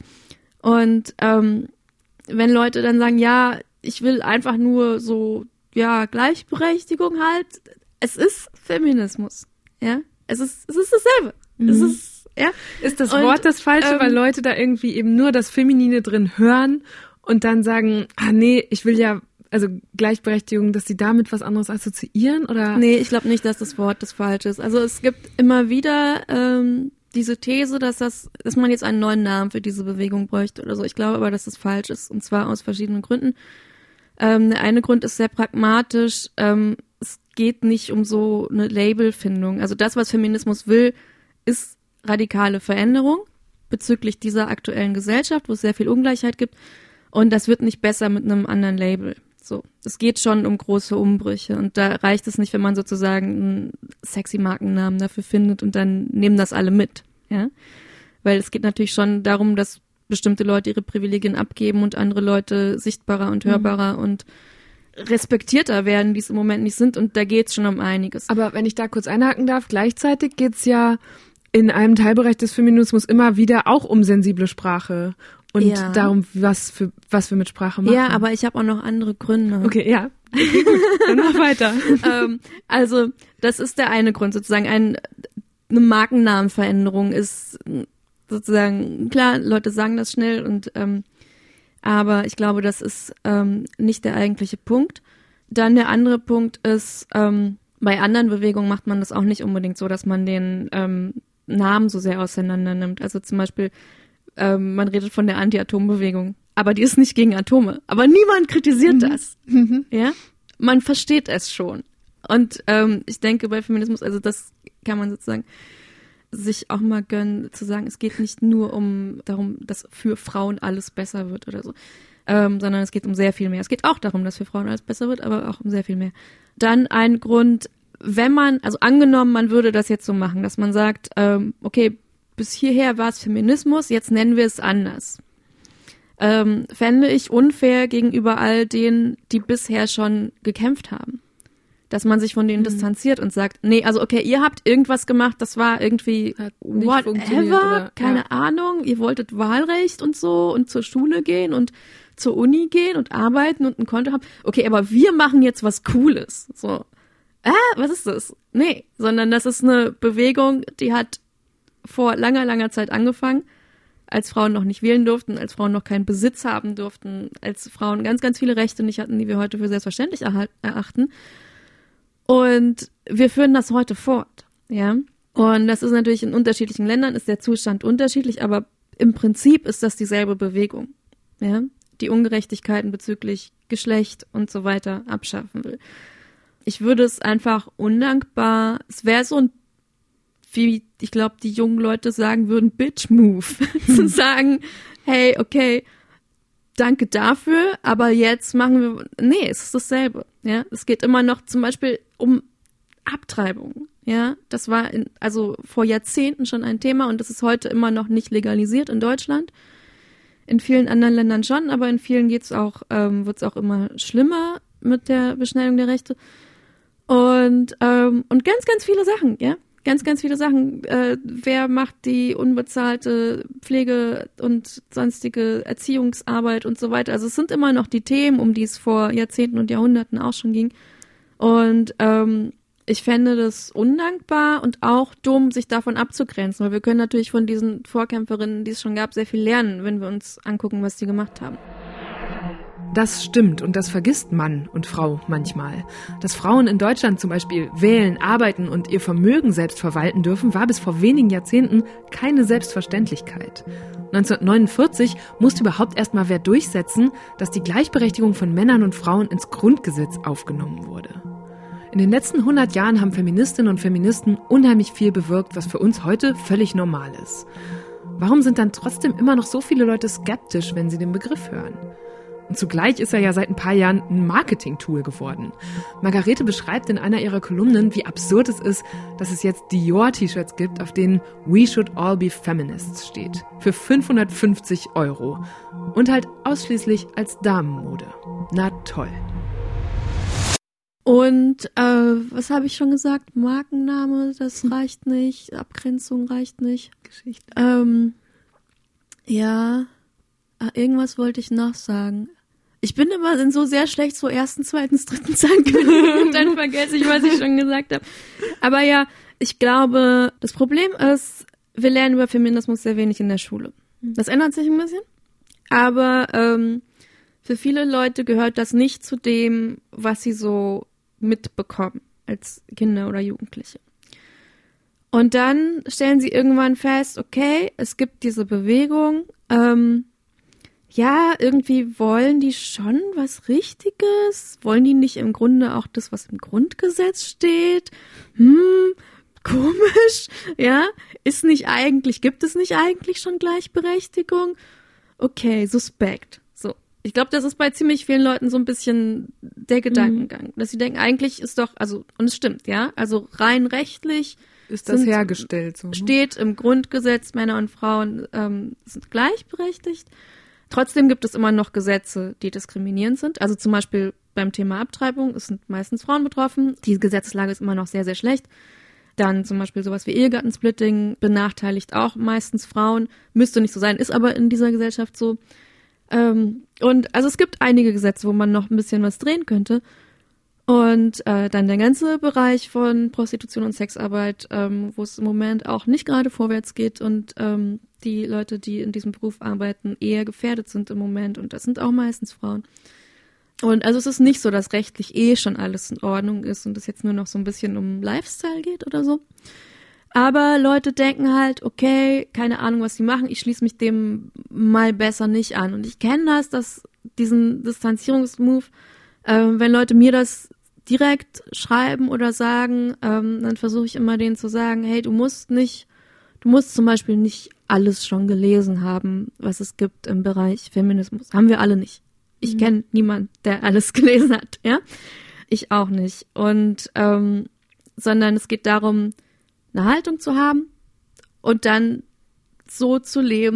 Und ähm, wenn Leute dann sagen, ja, ich will einfach nur so, ja, Gleichberechtigung halt, es ist Feminismus, ja. Es ist, es ist dasselbe. Mhm. Es ist, ja. Ist das Wort und, das Falsche, ähm, weil Leute da irgendwie eben nur das Feminine drin hören und dann sagen, ah nee, ich will ja, also Gleichberechtigung, dass sie damit was anderes assoziieren, oder? Nee, ich glaube nicht, dass das Wort das Falsche ist. Also es gibt immer wieder ähm, diese These, dass das, dass man jetzt einen neuen Namen für diese Bewegung bräuchte oder so. Ich glaube aber, dass das falsch ist, und zwar aus verschiedenen Gründen. Ähm, der eine Grund ist sehr pragmatisch. Ähm, es geht nicht um so eine Labelfindung. Also das, was Feminismus will, ist radikale Veränderung bezüglich dieser aktuellen Gesellschaft, wo es sehr viel Ungleichheit gibt. Und das wird nicht besser mit einem anderen Label. So, es geht schon um große Umbrüche. Und da reicht es nicht, wenn man sozusagen einen sexy Markennamen dafür findet und dann nehmen das alle mit. Ja, weil es geht natürlich schon darum, dass bestimmte Leute ihre Privilegien abgeben und andere Leute sichtbarer und hörbarer mhm. und respektierter werden, die es im Moment nicht sind, und da geht's schon um einiges. Aber wenn ich da kurz einhaken darf, gleichzeitig geht's ja in einem Teilbereich des Feminismus immer wieder auch um sensible Sprache und ja. darum, was für was wir mit Sprache machen. Ja, aber ich habe auch noch andere Gründe. Okay, ja. Okay, gut, dann mach weiter. ähm, also das ist der eine Grund, sozusagen ein, eine Markennamenveränderung ist sozusagen, klar, Leute sagen das schnell, und ähm, aber ich glaube, das ist ähm, nicht der eigentliche Punkt. Dann der andere Punkt ist, ähm, bei anderen Bewegungen macht man das auch nicht unbedingt so, dass man den ähm, Namen so sehr auseinander nimmt. Also zum Beispiel, ähm, man redet von der Anti-Atom-Bewegung, aber die ist nicht gegen Atome. Aber niemand kritisiert mhm. das. Mhm. Ja, man versteht es schon. Und ähm, ich denke, bei Feminismus, also das kann man sozusagen sich auch mal gönnen, zu sagen, es geht nicht nur um darum, dass für Frauen alles besser wird oder so, ähm, sondern es geht um sehr viel mehr. Es geht auch darum, dass für Frauen alles besser wird, aber auch um sehr viel mehr. Dann ein Grund, wenn man, also angenommen, man würde das jetzt so machen, dass man sagt, ähm, okay, bis hierher war es Feminismus, jetzt nennen wir es anders. ähm, fände ich unfair gegenüber all denen, die bisher schon gekämpft haben. Dass man sich von denen mhm. distanziert und sagt, nee, also okay, ihr habt irgendwas gemacht, das war irgendwie whatever, keine ja. Ahnung, ihr wolltet Wahlrecht und so und zur Schule gehen und zur Uni gehen und arbeiten und ein Konto haben. Okay, aber wir machen jetzt was Cooles. So, ah, was ist das? Nee, sondern das ist eine Bewegung, die hat vor langer, langer Zeit angefangen, als Frauen noch nicht wählen durften, als Frauen noch keinen Besitz haben durften, als Frauen ganz, ganz viele Rechte nicht hatten, die wir heute für selbstverständlich erachten. Und wir führen das heute fort, ja. Und das ist natürlich in unterschiedlichen Ländern, ist der Zustand unterschiedlich, aber im Prinzip ist das dieselbe Bewegung, ja, die Ungerechtigkeiten bezüglich Geschlecht und so weiter abschaffen will. Ich würde es einfach undankbar, es wäre so ein, wie ich glaube, die jungen Leute sagen würden, Bitch-Move, zu sagen, hey, okay, danke dafür, aber jetzt machen wir, nee, es ist dasselbe, ja. Es geht immer noch zum Beispiel um Abtreibung, ja. Das war in, also vor Jahrzehnten schon ein Thema und das ist heute immer noch nicht legalisiert in Deutschland. In vielen anderen Ländern schon, aber in vielen geht's auch, ähm, wird's auch immer schlimmer mit der Beschneidung der Rechte. Und, ähm, und ganz, ganz viele Sachen, ja. Ganz, ganz viele Sachen. Äh, wer macht die unbezahlte Pflege und sonstige Erziehungsarbeit und so weiter? Also es sind immer noch die Themen, um die es vor Jahrzehnten und Jahrhunderten auch schon ging. Und ähm, ich fände das undankbar und auch dumm, sich davon abzugrenzen, weil wir können natürlich von diesen Vorkämpferinnen, die es schon gab, sehr viel lernen, wenn wir uns angucken, was sie gemacht haben. Das stimmt und das vergisst Mann und Frau manchmal. Dass Frauen in Deutschland zum Beispiel wählen, arbeiten und ihr Vermögen selbst verwalten dürfen, war bis vor wenigen Jahrzehnten keine Selbstverständlichkeit. neunzehnhundertneunundvierzig musste überhaupt erst mal wer durchsetzen, dass die Gleichberechtigung von Männern und Frauen ins Grundgesetz aufgenommen wurde. In den letzten hundert Jahren haben Feministinnen und Feministen unheimlich viel bewirkt, was für uns heute völlig normal ist. Warum sind dann trotzdem immer noch so viele Leute skeptisch, wenn sie den Begriff hören? Und zugleich ist er ja seit ein paar Jahren ein Marketing-Tool geworden. Margarete beschreibt in einer ihrer Kolumnen, wie absurd es ist, dass es jetzt Dior-T-Shirts gibt, auf denen We should all be feminists steht. Für fünfhundertfünfzig Euro. Und halt ausschließlich als Damenmode. Na toll. Und äh, was habe ich schon gesagt? Markenname, das reicht nicht. Abgrenzung reicht nicht. Geschichte. Ähm, ja, ah, irgendwas wollte ich noch sagen. Ich bin immer in so sehr schlecht so ersten, zweitens, dritten Zeilen und dann vergesse ich, was ich schon gesagt habe. Aber ja, ich glaube, das Problem ist, wir lernen über Feminismus sehr wenig in der Schule. Das ändert sich ein bisschen. Aber ähm, für viele Leute gehört das nicht zu dem, was sie so mitbekommen als Kinder oder Jugendliche. Und dann stellen sie irgendwann fest, okay, es gibt diese Bewegung, ähm, ja, irgendwie wollen die schon was Richtiges, wollen die nicht im Grunde auch das, was im Grundgesetz steht? Hm, komisch, ja, ist nicht eigentlich, gibt es nicht eigentlich schon Gleichberechtigung? Okay, suspekt. So. Ich glaube, das ist bei ziemlich vielen Leuten so ein bisschen der Gedankengang, mhm. dass sie denken, eigentlich ist doch, also, und es stimmt, ja, also rein rechtlich ist das sind, hergestellt. So, ne? Steht im Grundgesetz, Männer und Frauen ähm, sind gleichberechtigt. Trotzdem gibt es immer noch Gesetze, die diskriminierend sind. Also zum Beispiel beim Thema Abtreibung, es sind meistens Frauen betroffen. Die Gesetzeslage ist immer noch sehr, sehr schlecht. Dann zum Beispiel sowas wie Ehegattensplitting benachteiligt auch meistens Frauen. Müsste nicht so sein, ist aber in dieser Gesellschaft so. Ähm, und also es gibt einige Gesetze, wo man noch ein bisschen was drehen könnte. Und äh, dann der ganze Bereich von Prostitution und Sexarbeit, ähm, wo es im Moment auch nicht gerade vorwärts geht und ähm, die Leute, die in diesem Beruf arbeiten, eher gefährdet sind im Moment. Und das sind auch meistens Frauen. Und also es ist nicht so, dass rechtlich eh schon alles in Ordnung ist und es jetzt nur noch so ein bisschen um Lifestyle geht oder so. Aber Leute denken halt, okay, keine Ahnung, was sie machen, ich schließe mich dem mal besser nicht an. Und ich kenne das, dass diesen Distanzierungsmove, äh, wenn Leute mir das direkt schreiben oder sagen, ähm, dann versuche ich immer denen zu sagen, hey, du musst nicht, du musst zum Beispiel nicht alles schon gelesen haben, was es gibt im Bereich Feminismus. Haben wir alle nicht. Ich mhm. kenne niemanden, der alles gelesen hat, ja. Ich auch nicht. Und ähm, sondern es geht darum, eine Haltung zu haben und dann so zu leben,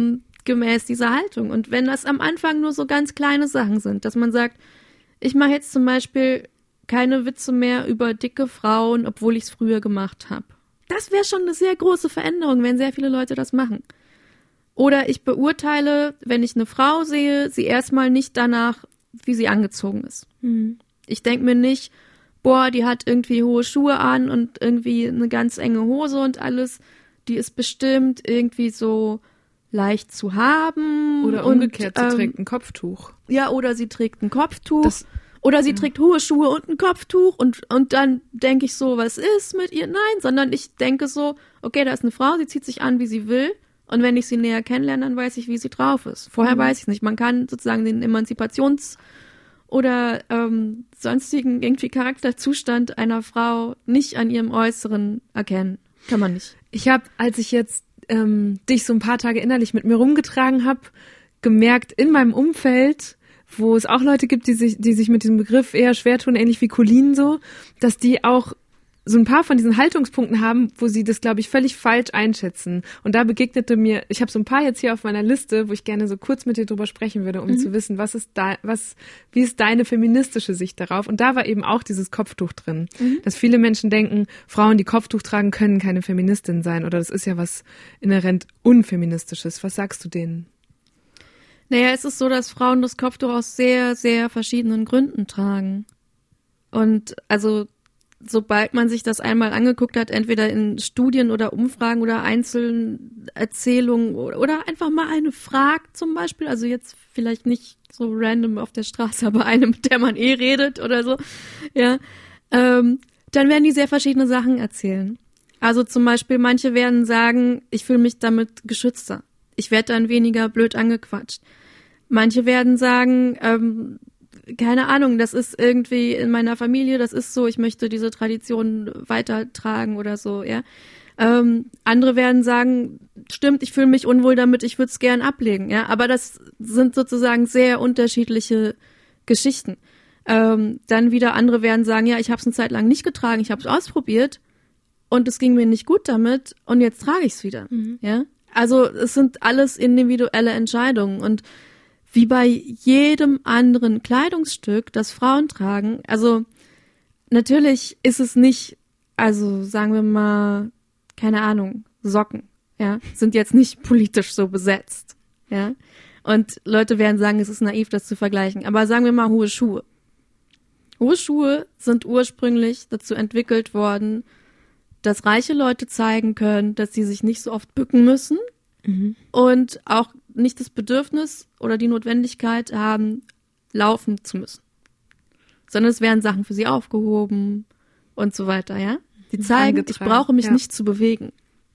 gemäß dieser Haltung. Und wenn das am Anfang nur so ganz kleine Sachen sind, dass man sagt, ich mache jetzt zum Beispiel keine Witze mehr über dicke Frauen, obwohl ich es früher gemacht habe. Das wäre schon eine sehr große Veränderung, wenn sehr viele Leute das machen. Oder ich beurteile, wenn ich eine Frau sehe, sie erstmal nicht danach, wie sie angezogen ist. Mhm. Ich denke mir nicht, boah, die hat irgendwie hohe Schuhe an und irgendwie eine ganz enge Hose und alles. Die ist bestimmt irgendwie so leicht zu haben. Oder umgekehrt, und, ähm, sie trägt ein Kopftuch. Ja, oder sie trägt ein Kopftuch. Das, oder sie ja. trägt hohe Schuhe und ein Kopftuch. Und, und dann denke ich so, was ist mit ihr? Nein, sondern ich denke so, okay, da ist eine Frau, sie zieht sich an, wie sie will. Und wenn ich sie näher kennenlerne, dann weiß ich, wie sie drauf ist. Vorher mhm. weiß ich nicht. Man kann sozusagen den Emanzipations- oder ähm, sonstigen irgendwie Charakterzustand einer Frau nicht an ihrem Äußeren erkennen. Kann man nicht. Ich habe, als ich jetzt ähm, dich so ein paar Tage innerlich mit mir rumgetragen habe, gemerkt in meinem Umfeld, wo es auch Leute gibt, die sich, die sich mit diesem Begriff eher schwer tun, ähnlich wie Colleen so, dass die auch so ein paar von diesen Haltungspunkten haben, wo sie das, glaube ich, völlig falsch einschätzen. Und da begegnete mir, ich habe so ein paar jetzt hier auf meiner Liste, wo ich gerne so kurz mit dir drüber sprechen würde, um mhm. zu wissen, was ist da, was, wie ist deine feministische Sicht darauf? Und da war eben auch dieses Kopftuch drin, mhm. dass viele Menschen denken, Frauen, die Kopftuch tragen, können keine Feministin sein, oder das ist ja was inhärent Unfeministisches. Was sagst du denen? Naja, es ist so, dass Frauen das Kopftuch aus sehr, sehr verschiedenen Gründen tragen. Und also sobald man sich das einmal angeguckt hat, entweder in Studien oder Umfragen oder einzelnen Erzählungen oder, oder einfach mal eine fragt zum Beispiel, also jetzt vielleicht nicht so random auf der Straße, aber eine, mit der man eh redet oder so, ja, ähm, dann werden die sehr verschiedene Sachen erzählen. Also zum Beispiel, manche werden sagen, ich fühle mich damit geschützter. Ich werde dann weniger blöd angequatscht. Manche werden sagen, ähm, keine Ahnung, das ist irgendwie in meiner Familie, das ist so, ich möchte diese Tradition weitertragen oder so, ja. Ähm, andere werden sagen, stimmt, ich fühle mich unwohl damit, ich würde es gern ablegen, ja. Aber das sind sozusagen sehr unterschiedliche Geschichten. Ähm, dann wieder andere werden sagen, ja, ich habe es eine Zeit lang nicht getragen, ich habe es ausprobiert und es ging mir nicht gut damit und jetzt trage ich es wieder, mhm. ja. Also es sind alles individuelle Entscheidungen und wie bei jedem anderen Kleidungsstück, das Frauen tragen, also natürlich ist es nicht, also sagen wir mal, keine Ahnung, Socken, ja, sind jetzt nicht politisch so besetzt, ja, und Leute werden sagen, es ist naiv, das zu vergleichen, aber sagen wir mal hohe Schuhe. Hohe Schuhe sind ursprünglich dazu entwickelt worden, dass reiche Leute zeigen können, dass sie sich nicht so oft bücken müssen mhm. und auch nicht das Bedürfnis oder die Notwendigkeit haben, laufen zu müssen. Sondern es werden Sachen für sie aufgehoben und so weiter, ja? Die zeigen, ich brauche mich ja. nicht zu bewegen.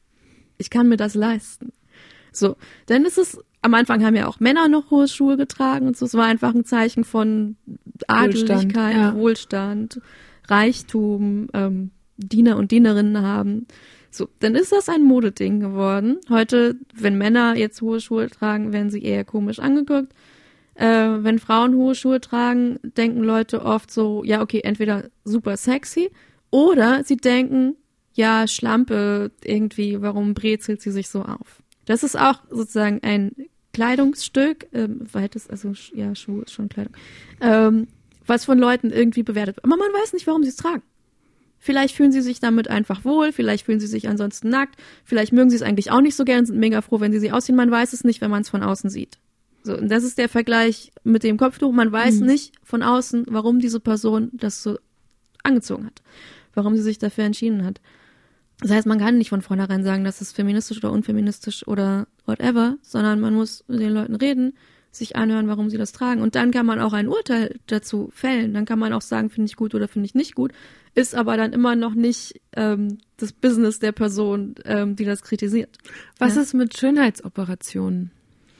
Ich kann mir das leisten. So, dann ist es, am Anfang haben ja auch Männer noch hohe Schuhe getragen und so, es war einfach ein Zeichen von Adeligkeit, Wohlstand, ja. Wohlstand Reichtum, ähm, Diener und Dienerinnen haben. So, dann ist das ein Modeding geworden. Heute, wenn Männer jetzt hohe Schuhe tragen, werden sie eher komisch angeguckt. Äh, wenn Frauen hohe Schuhe tragen, denken Leute oft so, ja, okay, entweder super sexy oder sie denken, ja, Schlampe, irgendwie, warum brezelt sie sich so auf? Das ist auch sozusagen ein Kleidungsstück, ähm, weites, also ja, Schuhe ist schon Kleidung, ähm, was von Leuten irgendwie bewertet wird. Aber man weiß nicht, warum sie es tragen. Vielleicht fühlen sie sich damit einfach wohl, vielleicht fühlen sie sich ansonsten nackt, vielleicht mögen sie es eigentlich auch nicht so gern, sind mega froh, wenn sie sie ausziehen. Man weiß es nicht, wenn man es von außen sieht. So, und das ist der Vergleich mit dem Kopftuch. Man weiß mhm. nicht von außen, warum diese Person das so angezogen hat, warum sie sich dafür entschieden hat. Das heißt, man kann nicht von vornherein sagen, das ist feministisch oder unfeministisch oder whatever, sondern man muss mit den Leuten reden, sich anhören, warum sie das tragen. Und dann kann man auch ein Urteil dazu fällen. Dann kann man auch sagen, finde ich gut oder finde ich nicht gut. Ist aber dann immer noch nicht ähm, das Business der Person, ähm, die das kritisiert. Was ja? ist mit Schönheitsoperationen?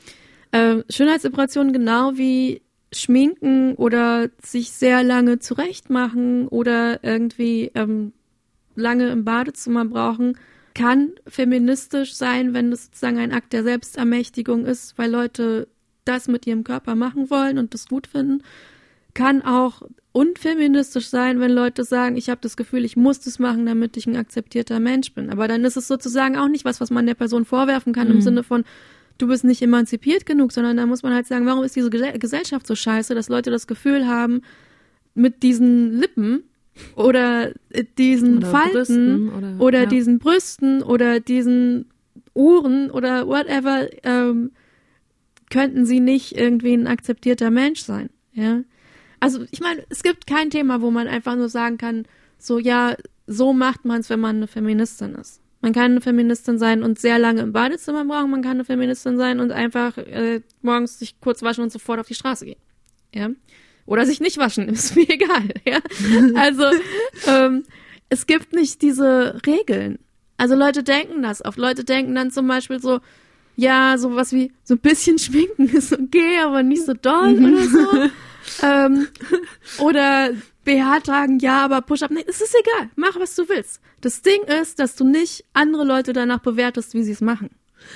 Ähm, Schönheitsoperationen genau wie Schminken oder sich sehr lange zurechtmachen oder irgendwie ähm, lange im Badezimmer brauchen, kann feministisch sein, wenn es sozusagen ein Akt der Selbstermächtigung ist, weil Leute das mit ihrem Körper machen wollen und das gut finden. Kann auch unfeministisch sein, wenn Leute sagen, ich habe das Gefühl, ich muss das machen, damit ich ein akzeptierter Mensch bin. Aber dann ist es sozusagen auch nicht was, was man der Person vorwerfen kann, mhm. im Sinne von, du bist nicht emanzipiert genug, sondern da muss man halt sagen, warum ist diese Gesellschaft so scheiße, dass Leute das Gefühl haben, mit diesen Lippen oder diesen oder Falten Brüsten oder, oder ja. diesen Brüsten oder diesen Ohren oder whatever, ähm, könnten sie nicht irgendwie ein akzeptierter Mensch sein, ja. Also ich meine, es gibt kein Thema, wo man einfach nur sagen kann, so ja, so macht man es, wenn man eine Feministin ist. Man kann eine Feministin sein und sehr lange im Badezimmer brauchen, man kann eine Feministin sein und einfach äh, morgens sich kurz waschen und sofort auf die Straße gehen, ja. Oder sich nicht waschen, ist mir egal, ja. Also ähm, es gibt nicht diese Regeln. Also Leute denken das oft. Leute denken dann zum Beispiel so, ja, sowas wie so ein bisschen schminken ist okay, aber nicht so doll mhm. oder so. ähm, oder B H tragen, ja, aber Push-Up, nee, es ist egal. Mach, was du willst. Das Ding ist, dass du nicht andere Leute danach bewertest, wie sie es machen.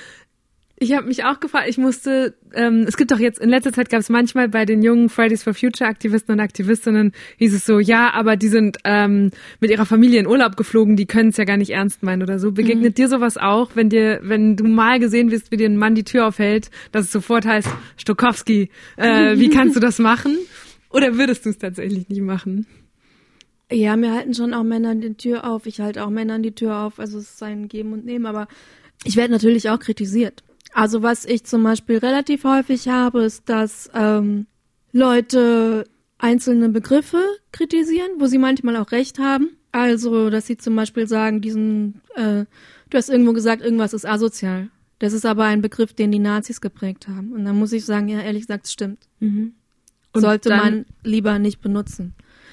Ich habe mich auch gefragt, ich musste, ähm, es gibt doch jetzt, in letzter Zeit gab es manchmal bei den jungen Fridays for Future Aktivisten und Aktivistinnen, hieß es so, ja, aber die sind ähm, mit ihrer Familie in Urlaub geflogen, die können es ja gar nicht ernst meinen oder so. Begegnet mhm. dir sowas auch, wenn dir, wenn du mal gesehen wirst, wie dir ein Mann die Tür aufhält, dass es sofort heißt, Stokowski, äh, wie kannst du das machen? Oder würdest du es tatsächlich nicht machen? Ja, mir halten schon auch Männer die Tür auf, ich halte auch Männern die Tür auf, also es ist ein Geben und Nehmen, aber ich werde natürlich auch kritisiert. Also was ich zum Beispiel relativ häufig habe, ist, dass ähm, Leute einzelne Begriffe kritisieren, wo sie manchmal auch recht haben. Also, dass sie zum Beispiel sagen, diesen, äh, du hast irgendwo gesagt, irgendwas ist asozial. Das ist aber ein Begriff, den die Nazis geprägt haben. Und dann muss ich sagen, ja, ehrlich gesagt, es stimmt. Mhm. Sollte dann, man lieber nicht benutzen.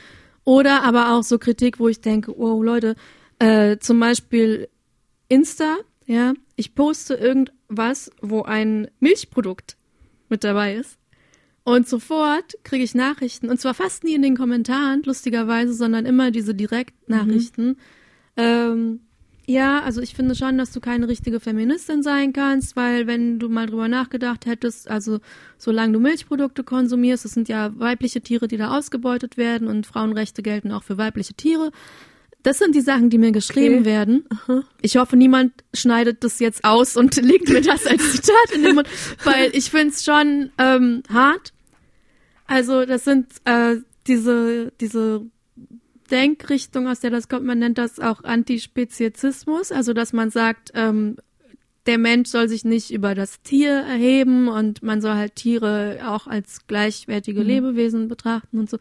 Oder aber auch so Kritik, wo ich denke, wow, Leute, äh, zum Beispiel Insta, ja, ich poste irgendwas, wo ein Milchprodukt mit dabei ist und sofort kriege ich Nachrichten und zwar fast nie in den Kommentaren, lustigerweise, sondern immer diese Direktnachrichten. Mhm. Ähm, ja, also ich finde schon, dass du keine richtige Feministin sein kannst, weil wenn du mal drüber nachgedacht hättest, also solange du Milchprodukte konsumierst, das sind ja weibliche Tiere, die da ausgebeutet werden und Frauenrechte gelten auch für weibliche Tiere. Das sind die Sachen, die mir geschrieben okay. werden. Aha. Ich hoffe, niemand schneidet das jetzt aus und legt mir das als Zitat in den Mund, weil ich finde es schon ähm, hart. Also das sind äh, diese diese Denkrichtung, aus der das kommt, man nennt das auch Antispezizismus, also dass man sagt, ähm, der Mensch soll sich nicht über das Tier erheben und man soll halt Tiere auch als gleichwertige mhm. Lebewesen betrachten und so.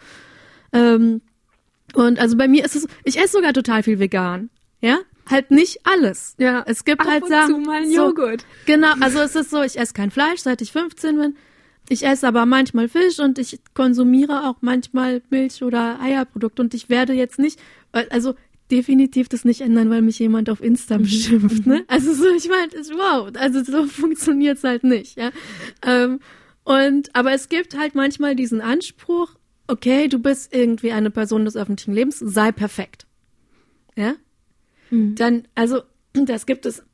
Ähm, Und also bei mir ist es, ich esse sogar total viel vegan, ja, halt nicht alles. Ja, es gibt ab halt und Sachen. Zu mal so, Joghurt. Genau, also es ist so, ich esse kein Fleisch, seit ich fünfzehn bin. Ich esse aber manchmal Fisch und ich konsumiere auch manchmal Milch oder Eierprodukte und ich werde jetzt nicht, also definitiv das nicht ändern, weil mich jemand auf Insta beschimpft, ne? Also so, ich meine, wow, also so funktioniert's halt nicht, ja. Ähm, und aber es gibt halt manchmal diesen Anspruch, okay, du bist irgendwie eine Person des öffentlichen Lebens, sei perfekt. Ja? Mhm. Dann, also, das gibt es,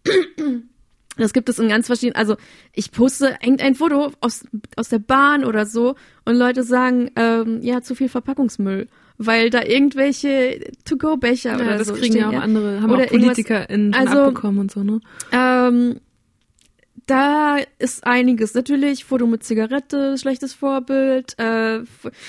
das gibt es in ganz verschiedenen, also, ich poste irgendein Foto aus, aus der Bahn oder so und Leute sagen, ähm, ja, zu viel Verpackungsmüll, weil da irgendwelche To-Go-Becher ja, oder das so kriegen stehen, ja auch ja? andere, haben oder auch PolitikerInnen schon also, abbekommen und so, ne? Ähm, da ist einiges. Natürlich, Foto mit Zigarette, schlechtes Vorbild, äh,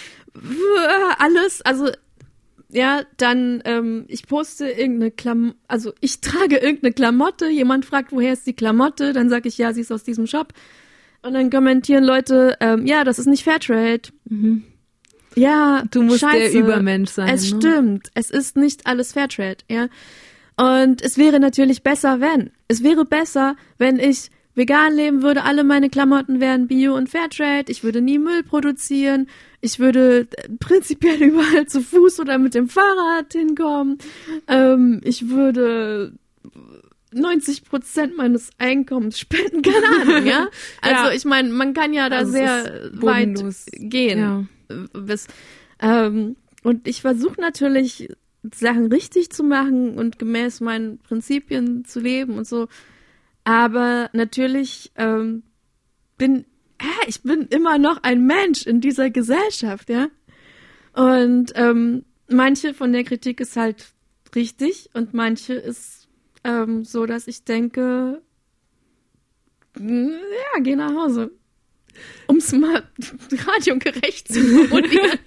alles, also ja, dann ähm, ich poste irgendeine Klamotte, also ich trage irgendeine Klamotte, jemand fragt, woher ist die Klamotte, dann sage ich, ja, sie ist aus diesem Shop und dann kommentieren Leute, ähm, ja, das ist nicht Fairtrade. Mhm. Ja, du musst Scheiße. Der Übermensch sein. Es ne? stimmt, es ist nicht alles Fairtrade, ja. Und es wäre natürlich besser, wenn. Es wäre besser, wenn ich vegan leben würde, alle meine Klamotten wären Bio und Fairtrade, ich würde nie Müll produzieren, ich würde prinzipiell überall zu Fuß oder mit dem Fahrrad hinkommen, ähm, ich würde neunzig Prozent meines Einkommens spenden, keine Ahnung, ja? Also ja. Ich meine, man kann ja da also sehr weit gehen. Ja. Bis, ähm, und ich versuche natürlich, Sachen richtig zu machen und gemäß meinen Prinzipien zu leben und so. Aber natürlich ähm, bin äh, ich bin immer noch ein Mensch in dieser Gesellschaft, ja. Und ähm, manche von der Kritik ist halt richtig und manche ist ähm, so, dass ich denke, ja, geh nach Hause. Um es mal radiogerecht zu formulieren.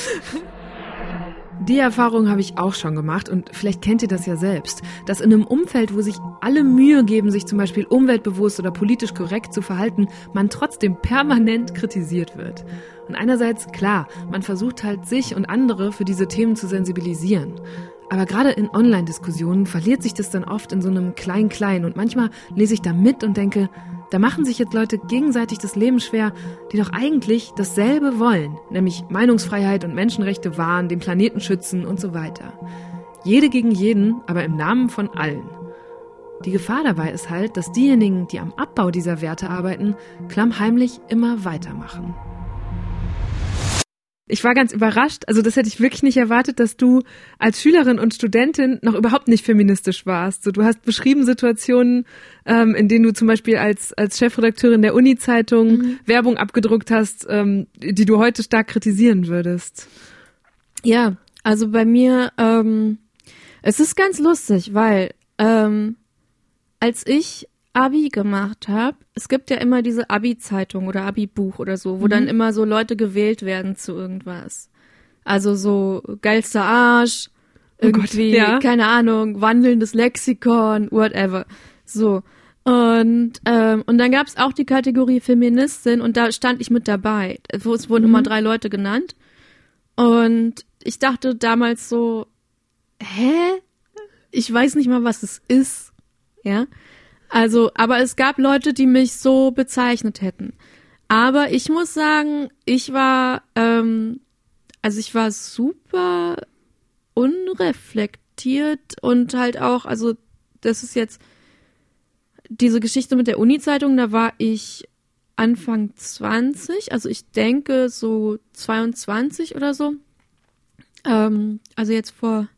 Die Erfahrung habe ich auch schon gemacht und vielleicht kennt ihr das ja selbst, dass in einem Umfeld, wo sich alle Mühe geben, sich zum Beispiel umweltbewusst oder politisch korrekt zu verhalten, man trotzdem permanent kritisiert wird. Und einerseits, klar, man versucht halt sich und andere für diese Themen zu sensibilisieren. Aber gerade in Online-Diskussionen verliert sich das dann oft in so einem Klein-Klein und manchmal lese ich da mit und denke, da machen sich jetzt Leute gegenseitig das Leben schwer, die doch eigentlich dasselbe wollen, nämlich Meinungsfreiheit und Menschenrechte wahren, den Planeten schützen und so weiter. Jede gegen jeden, aber im Namen von allen. Die Gefahr dabei ist halt, dass diejenigen, die am Abbau dieser Werte arbeiten, klammheimlich immer weitermachen. Ich war ganz überrascht, also das hätte ich wirklich nicht erwartet, dass du als Schülerin und Studentin noch überhaupt nicht feministisch warst. So, du hast beschrieben Situationen, ähm, in denen du zum Beispiel als als Chefredakteurin der Uni-Zeitung mhm. Werbung abgedruckt hast, ähm, die du heute stark kritisieren würdest. Ja, also bei mir, ähm, es ist ganz lustig, weil ähm, als ich Abi gemacht habe, es gibt ja immer diese Abi-Zeitung oder Abi-Buch oder so, wo mhm. dann immer so Leute gewählt werden zu irgendwas. Also so geilster Arsch, irgendwie, oh Gott, ja. keine Ahnung, wandelndes Lexikon, whatever. So. Und ähm, und dann gab es auch die Kategorie Feministin und da stand ich mit dabei. Es wurden mhm. immer drei Leute genannt. Und ich dachte damals so, hä? Ich weiß nicht mal, was es ist. Ja. Also, aber es gab Leute, die mich so bezeichnet hätten. Aber ich muss sagen, ich war, ähm, also ich war super unreflektiert und halt auch, also das ist jetzt diese Geschichte mit der Uni-Zeitung, da war ich Anfang zwanzig, also ich denke so zweiundzwanzig oder so. Ähm, also jetzt vor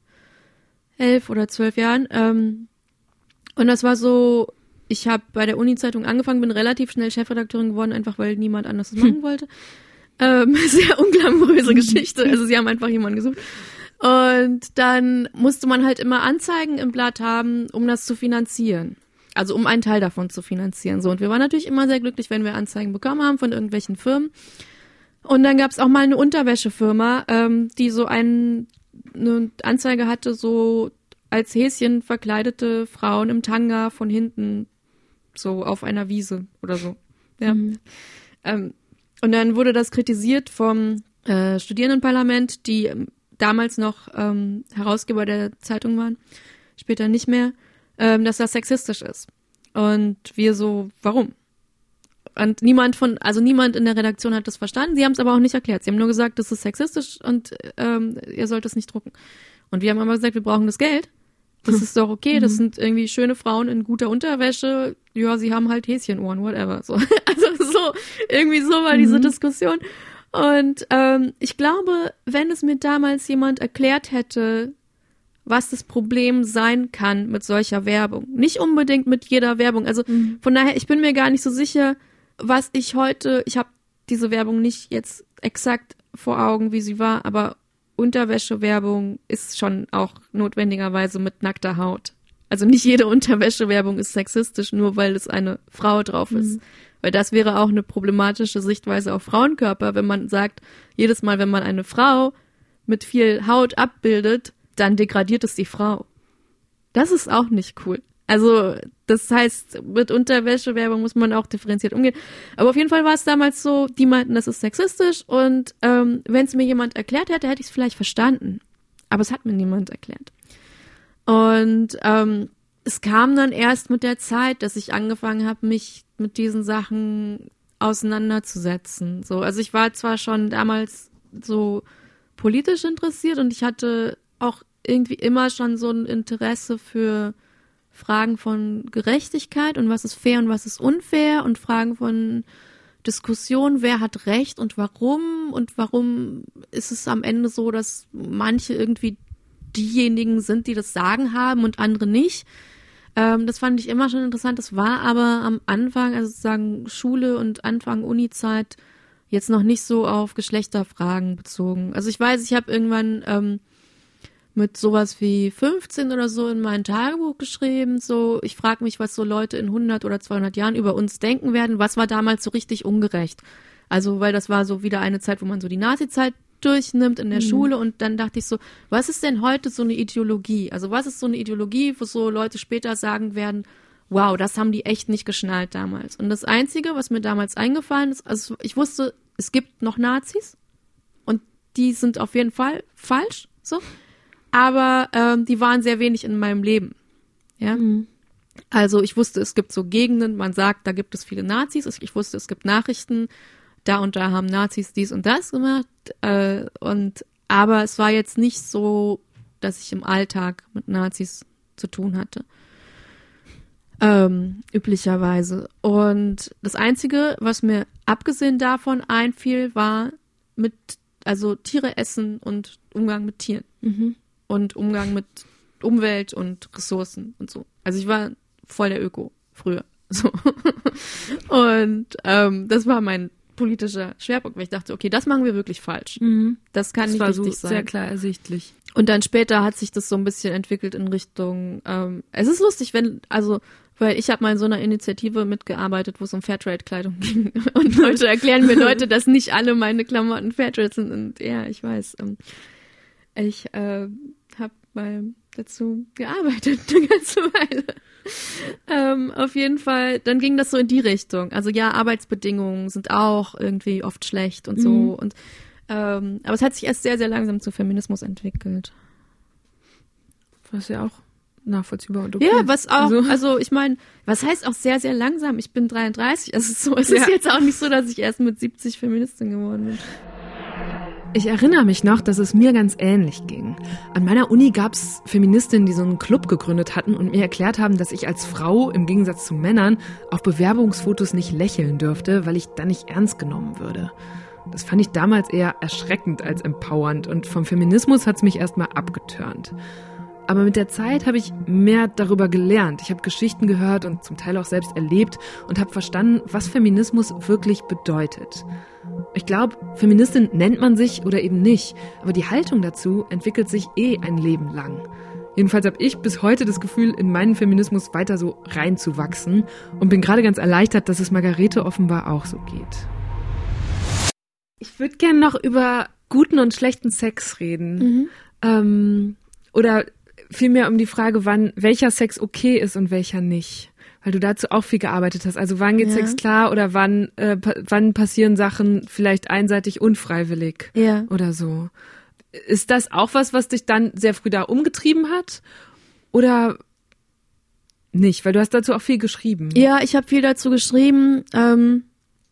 elf oder zwölf Jahren. Ähm, und das war so, ich habe bei der Uni-Zeitung angefangen, bin relativ schnell Chefredakteurin geworden, einfach weil niemand anders das machen wollte. Ähm, sehr unglamouröse Geschichte. Also sie haben einfach jemanden gesucht. Und dann musste man halt immer Anzeigen im Blatt haben, um das zu finanzieren. Also um einen Teil davon zu finanzieren. So, und wir waren natürlich immer sehr glücklich, wenn wir Anzeigen bekommen haben von irgendwelchen Firmen. Und dann gab es auch mal eine Unterwäschefirma, ähm, die so einen, eine Anzeige hatte, so als Häschen verkleidete Frauen im Tanga von hinten so auf einer Wiese oder so. Ja. Mhm. Ähm, und dann wurde das kritisiert vom äh, Studierendenparlament, die ähm, damals noch ähm, Herausgeber der Zeitung waren, später nicht mehr, ähm, dass das sexistisch ist. Und wir so, warum? Und niemand von, also niemand in der Redaktion hat das verstanden. Sie haben es aber auch nicht erklärt. Sie haben nur gesagt, das ist sexistisch und ähm, ihr sollt es nicht drucken. Und wir haben aber gesagt, wir brauchen das Geld. Das ist doch okay, das sind irgendwie schöne Frauen in guter Unterwäsche. Ja, sie haben halt Häschenohren, whatever. So. Also so, irgendwie so war diese mhm. Diskussion. Und ähm, ich glaube, wenn es mir damals jemand erklärt hätte, was das Problem sein kann mit solcher Werbung. Nicht unbedingt mit jeder Werbung. Also mhm. von daher, ich bin mir gar nicht so sicher, was ich heute, ich habe diese Werbung nicht jetzt exakt vor Augen, wie sie war, aber Unterwäschewerbung ist schon auch notwendigerweise mit nackter Haut. Also nicht jede Unterwäschewerbung ist sexistisch, nur weil es eine Frau drauf ist. Mhm. Weil das wäre auch eine problematische Sichtweise auf Frauenkörper, wenn man sagt, jedes Mal, wenn man eine Frau mit viel Haut abbildet, dann degradiert es die Frau. Das ist auch nicht cool. Also das heißt, mit Unterwäschewerbung muss man auch differenziert umgehen. Aber auf jeden Fall war es damals so, die meinten, das ist sexistisch und ähm, wenn es mir jemand erklärt hätte, hätte ich es vielleicht verstanden. Aber es hat mir niemand erklärt. Und ähm, es kam dann erst mit der Zeit, dass ich angefangen habe, mich mit diesen Sachen auseinanderzusetzen. So, also ich war zwar schon damals so politisch interessiert und ich hatte auch irgendwie immer schon so ein Interesse für Fragen von Gerechtigkeit und was ist fair und was ist unfair und Fragen von Diskussion, wer hat Recht und warum und warum ist es am Ende so, dass manche irgendwie diejenigen sind, die das Sagen haben und andere nicht. Ähm, das fand ich immer schon interessant. Das war aber am Anfang, also sozusagen Schule und Anfang Uni-Zeit jetzt noch nicht so auf Geschlechterfragen bezogen. Also ich weiß, ich habe irgendwann ähm, mit sowas wie fünfzehn oder so in mein Tagebuch geschrieben, so, ich frage mich, was so Leute in hundert oder zweihundert Jahren über uns denken werden, was war damals so richtig ungerecht. Also, weil das war so wieder eine Zeit, wo man so die Nazi-Zeit durchnimmt in der mhm. Schule und dann dachte ich so, was ist denn heute so eine Ideologie? Also, was ist so eine Ideologie, wo so Leute später sagen werden, wow, das haben die echt nicht geschnallt damals. Und das Einzige, was mir damals eingefallen ist, also ich wusste, es gibt noch Nazis und die sind auf jeden Fall falsch, so. Aber ähm, die waren sehr wenig in meinem Leben. Ja. Mhm. Also ich wusste, es gibt so Gegenden, man sagt, da gibt es viele Nazis. Ich wusste, es gibt Nachrichten, da und da haben Nazis dies und das gemacht. Äh, und aber es war jetzt nicht so, dass ich im Alltag mit Nazis zu tun hatte. Ähm, üblicherweise. Und das Einzige, was mir abgesehen davon einfiel, war mit, also Tiere essen und Umgang mit Tieren. Mhm. Und Umgang mit Umwelt und Ressourcen und so. Also ich war voll der Öko früher. So. Und ähm, das war mein politischer Schwerpunkt, weil ich dachte, okay, das machen wir wirklich falsch. Mhm. Das kann das nicht richtig so sein. Sehr klar ersichtlich. Und dann später hat sich das so ein bisschen entwickelt in Richtung, ähm, es ist lustig, wenn, also, weil ich habe mal in so einer Initiative mitgearbeitet, wo es um Fairtrade-Kleidung ging. Und Leute erklären mir Leute, dass nicht alle meine Klamotten Fairtrade sind. Und ja, ich weiß, ähm, ich äh, habe mal dazu gearbeitet eine ganze Weile. ähm, auf jeden Fall, dann ging das so in die Richtung. Also ja, Arbeitsbedingungen sind auch irgendwie oft schlecht und so. Mhm. Und ähm, aber es hat sich erst sehr, sehr langsam zu Feminismus entwickelt. Was ja auch nachvollziehbar und okay. Ja, was auch, also, also ich meine, was heißt auch sehr, sehr langsam? Ich bin dreiunddreißig, also so, es ja. ist jetzt auch nicht so, dass ich erst mit siebzig Feministin geworden bin. Ich erinnere mich noch, dass es mir ganz ähnlich ging. An meiner Uni gab es Feministinnen, die so einen Club gegründet hatten und mir erklärt haben, dass ich als Frau im Gegensatz zu Männern auf Bewerbungsfotos nicht lächeln dürfte, weil ich dann nicht ernst genommen würde. Das fand ich damals eher erschreckend als empowernd und vom Feminismus hat es mich erstmal abgeturnt. Aber mit der Zeit habe ich mehr darüber gelernt. Ich habe Geschichten gehört und zum Teil auch selbst erlebt und habe verstanden, was Feminismus wirklich bedeutet. Ich glaube, Feministin nennt man sich oder eben nicht, aber die Haltung dazu entwickelt sich eh ein Leben lang. Jedenfalls habe ich bis heute das Gefühl, in meinen Feminismus weiter so reinzuwachsen und bin gerade ganz erleichtert, dass es Margarete offenbar auch so geht. Ich würde gerne noch über guten und schlechten Sex reden. Mhm. Ähm, oder vielmehr um die Frage, wann welcher Sex okay ist und welcher nicht. Weil du dazu auch viel gearbeitet hast. Also wann geht ja. Sex klar oder wann äh, pa- wann passieren Sachen vielleicht einseitig unfreiwillig ja. oder so. Ist das auch was, was dich dann sehr früh da umgetrieben hat? Oder nicht? Weil du hast dazu auch viel geschrieben. Ja, ich habe viel dazu geschrieben. Ähm,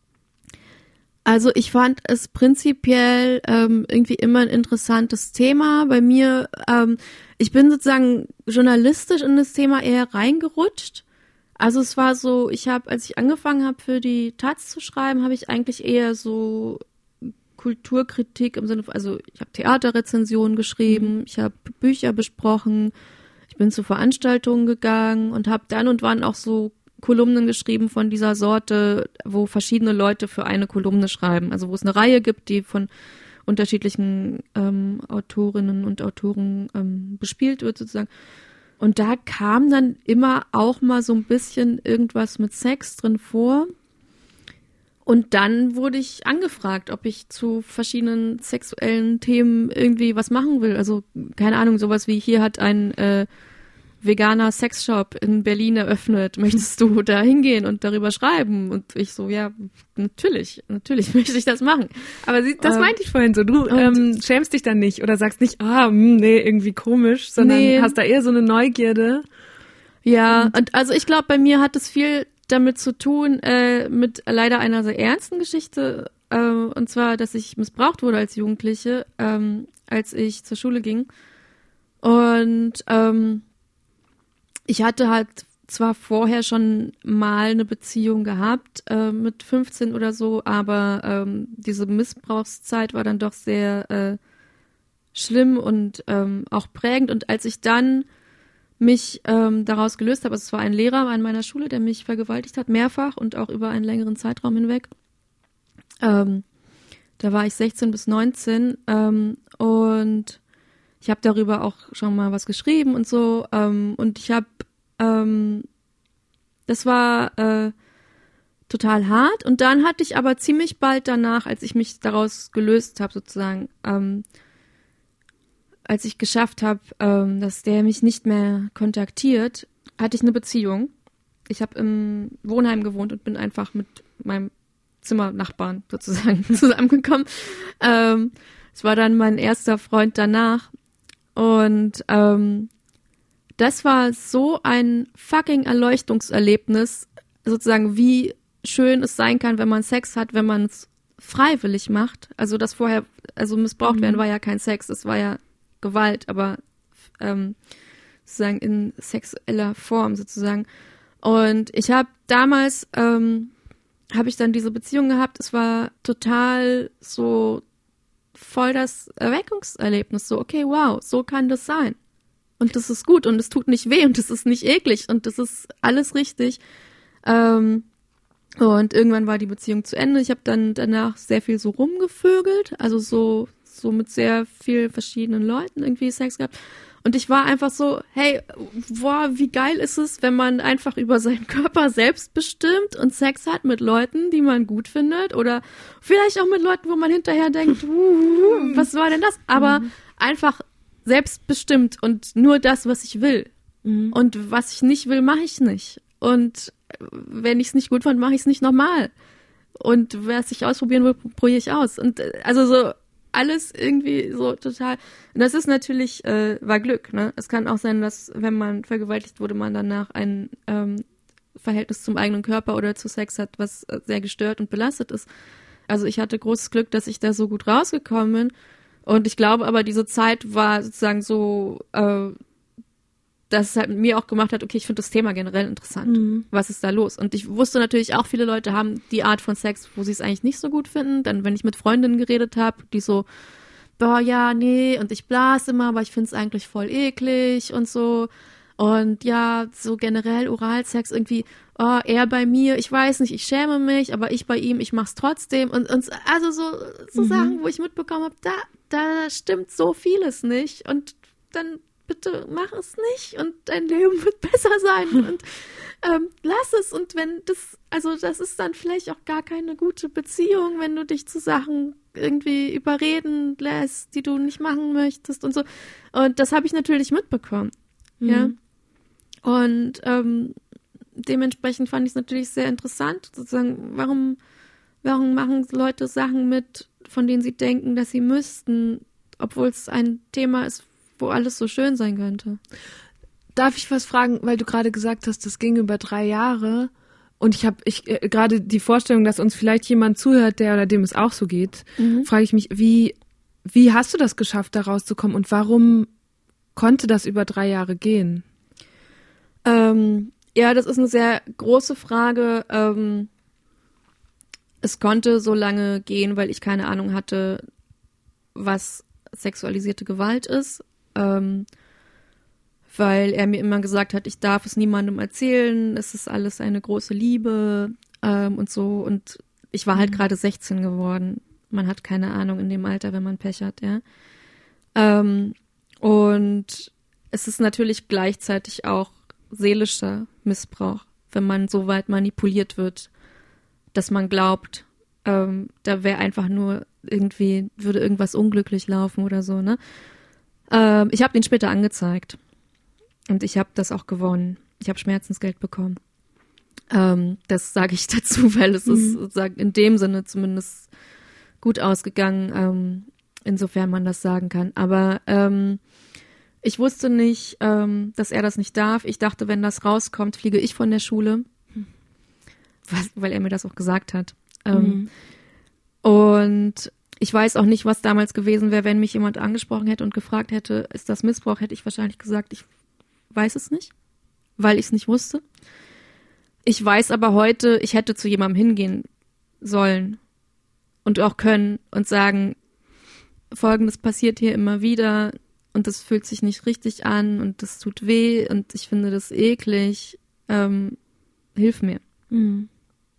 also ich fand es prinzipiell ähm, irgendwie immer ein interessantes Thema. Bei mir, ähm, ich bin sozusagen journalistisch in das Thema eher reingerutscht. Also es war so, ich habe, als ich angefangen habe für die Taz zu schreiben, habe ich eigentlich eher so Kulturkritik im Sinne von, also ich habe Theaterrezensionen geschrieben, ich habe Bücher besprochen, ich bin zu Veranstaltungen gegangen und habe dann und wann auch so Kolumnen geschrieben von dieser Sorte, wo verschiedene Leute für eine Kolumne schreiben. Also wo es eine Reihe gibt, die von unterschiedlichen ähm, Autorinnen und Autoren ähm, bespielt wird sozusagen. Und da kam dann immer auch mal so ein bisschen irgendwas mit Sex drin vor. Und dann wurde ich angefragt, ob ich zu verschiedenen sexuellen Themen irgendwie was machen will. Also keine Ahnung, sowas wie hier hat ein äh, veganer Sexshop in Berlin eröffnet. Möchtest du da hingehen und darüber schreiben? Und ich so, ja, natürlich, natürlich möchte ich das machen. Aber sie, das ähm, meinte ich vorhin so. Du ähm, schämst dich dann nicht oder sagst nicht, ah, mh, nee, irgendwie komisch, sondern nee. hast da eher so eine Neugierde. Ja, und, und also ich glaube, bei mir hat es viel damit zu tun, äh, mit leider einer sehr ernsten Geschichte, äh, und zwar, dass ich missbraucht wurde als Jugendliche, ähm, als ich zur Schule ging. Und ähm, ich hatte halt zwar vorher schon mal eine Beziehung gehabt, äh, mit fünfzehn oder so, aber ähm, diese Missbrauchszeit war dann doch sehr äh, schlimm und ähm, auch prägend. Und als ich dann mich ähm, daraus gelöst habe, also es war ein Lehrer an meiner Schule, der mich vergewaltigt hat, mehrfach und auch über einen längeren Zeitraum hinweg. Ähm, da war ich sechzehn bis neunzehn ähm, und ich habe darüber auch schon mal was geschrieben und so. Ähm, und ich habe, ähm, das war äh, total hart. Und dann hatte ich aber ziemlich bald danach, als ich mich daraus gelöst habe, sozusagen, ähm, als ich geschafft habe, ähm, dass der mich nicht mehr kontaktiert, hatte ich eine Beziehung. Ich habe im Wohnheim gewohnt und bin einfach mit meinem Zimmernachbarn sozusagen zusammengekommen. Ähm, es war dann mein erster Freund danach. Und ähm, das war so ein fucking Erleuchtungserlebnis, sozusagen, wie schön es sein kann, wenn man Sex hat, wenn man es freiwillig macht. Also das vorher, also missbraucht werden war ja kein Sex, es war ja Gewalt, aber ähm, sozusagen in sexueller Form sozusagen. Und ich habe damals, ähm, habe ich dann diese Beziehung gehabt, es war total so voll das Erweckungserlebnis, so okay, wow, so kann das sein. Und das ist gut und es tut nicht weh und es ist nicht eklig und das ist alles richtig. Ähm, und irgendwann war die Beziehung zu Ende. Ich habe dann danach sehr viel so rumgevögelt, also so so mit sehr vielen verschiedenen Leuten irgendwie Sex gehabt. Und ich war einfach so, hey, boah, wie geil ist es, wenn man einfach über seinen Körper selbst bestimmt und Sex hat mit Leuten, die man gut findet oder vielleicht auch mit Leuten, wo man hinterher denkt, uh, was war denn das? Aber mhm. einfach selbstbestimmt und nur das, was ich will. Mhm. Und was ich nicht will, mache ich nicht. Und wenn ich es nicht gut fand, mache ich es nicht nochmal. Und was ich ausprobieren will, probiere ich aus. Und also so alles irgendwie so total. Und das ist natürlich, äh, war Glück, ne? Es kann auch sein, dass, wenn man vergewaltigt wurde, man danach ein ähm, Verhältnis zum eigenen Körper oder zu Sex hat, was sehr gestört und belastet ist. Also ich hatte großes Glück, dass ich da so gut rausgekommen bin. Und ich glaube aber, diese Zeit war sozusagen so, äh, dass es halt mit mir auch gemacht hat, okay, ich finde das Thema generell interessant. Mhm. Was ist da los? Und ich wusste natürlich auch, viele Leute haben die Art von Sex, wo sie es eigentlich nicht so gut finden. Dann, wenn ich mit Freundinnen geredet habe, die so, boah, ja, nee, und ich blase immer, aber ich finde es eigentlich voll eklig und so. Und ja, so generell Oralsex irgendwie, oh, er bei mir, ich weiß nicht, ich schäme mich, aber ich bei ihm, ich mach's trotzdem. Und, und also so, so mhm. Sachen, wo ich mitbekommen habe, da, da stimmt so vieles nicht. Und dann bitte mach es nicht und dein Leben wird besser sein und ähm, lass es. Und wenn das, also das ist dann vielleicht auch gar keine gute Beziehung, wenn du dich zu Sachen irgendwie überreden lässt, die du nicht machen möchtest und so. Und das habe ich natürlich mitbekommen. Mhm. Ja. Und ähm, dementsprechend fand ich es natürlich sehr interessant, sozusagen, warum, warum machen Leute Sachen mit, von denen sie denken, dass sie müssten, obwohl es ein Thema ist, wo alles so schön sein könnte. Darf ich was fragen, weil du gerade gesagt hast, das ging über drei Jahre und ich habe ich äh, gerade die Vorstellung, dass uns vielleicht jemand zuhört, der oder dem es auch so geht, mhm. frage ich mich, wie wie hast du das geschafft, da rauszukommen und warum konnte das über drei Jahre gehen? Ähm, ja, das ist eine sehr große Frage. Ähm, es konnte so lange gehen, weil ich keine Ahnung hatte, was sexualisierte Gewalt ist. Ähm, weil er mir immer gesagt hat, ich darf es niemandem erzählen, es ist alles eine große Liebe ähm, und so. Und ich war halt gerade sechzehn geworden. Man hat keine Ahnung in dem Alter, wenn man Pech hat, ja. Ähm, und es ist natürlich gleichzeitig auch seelischer Missbrauch, wenn man so weit manipuliert wird, dass man glaubt, ähm, da wäre einfach nur irgendwie, würde irgendwas unglücklich laufen oder so, ne? Ähm, ich habe den später angezeigt und ich habe das auch gewonnen. Ich habe Schmerzensgeld bekommen. Ähm, das sage ich dazu, weil es mhm. ist sozusagen in dem Sinne zumindest gut ausgegangen, ähm, insofern man das sagen kann. Aber ähm, ich wusste nicht, ähm, dass er das nicht darf. Ich dachte, wenn das rauskommt, fliege ich von der Schule, was, weil er mir das auch gesagt hat. Ähm, mhm. Und ich weiß auch nicht, was damals gewesen wäre, wenn mich jemand angesprochen hätte und gefragt hätte, ist das Missbrauch, hätte ich wahrscheinlich gesagt, ich weiß es nicht, weil ich es nicht wusste. Ich weiß aber heute, ich hätte zu jemandem hingehen sollen und auch können und sagen, Folgendes passiert hier immer wieder und das fühlt sich nicht richtig an und das tut weh und ich finde das eklig. Ähm, hilf mir. Mhm.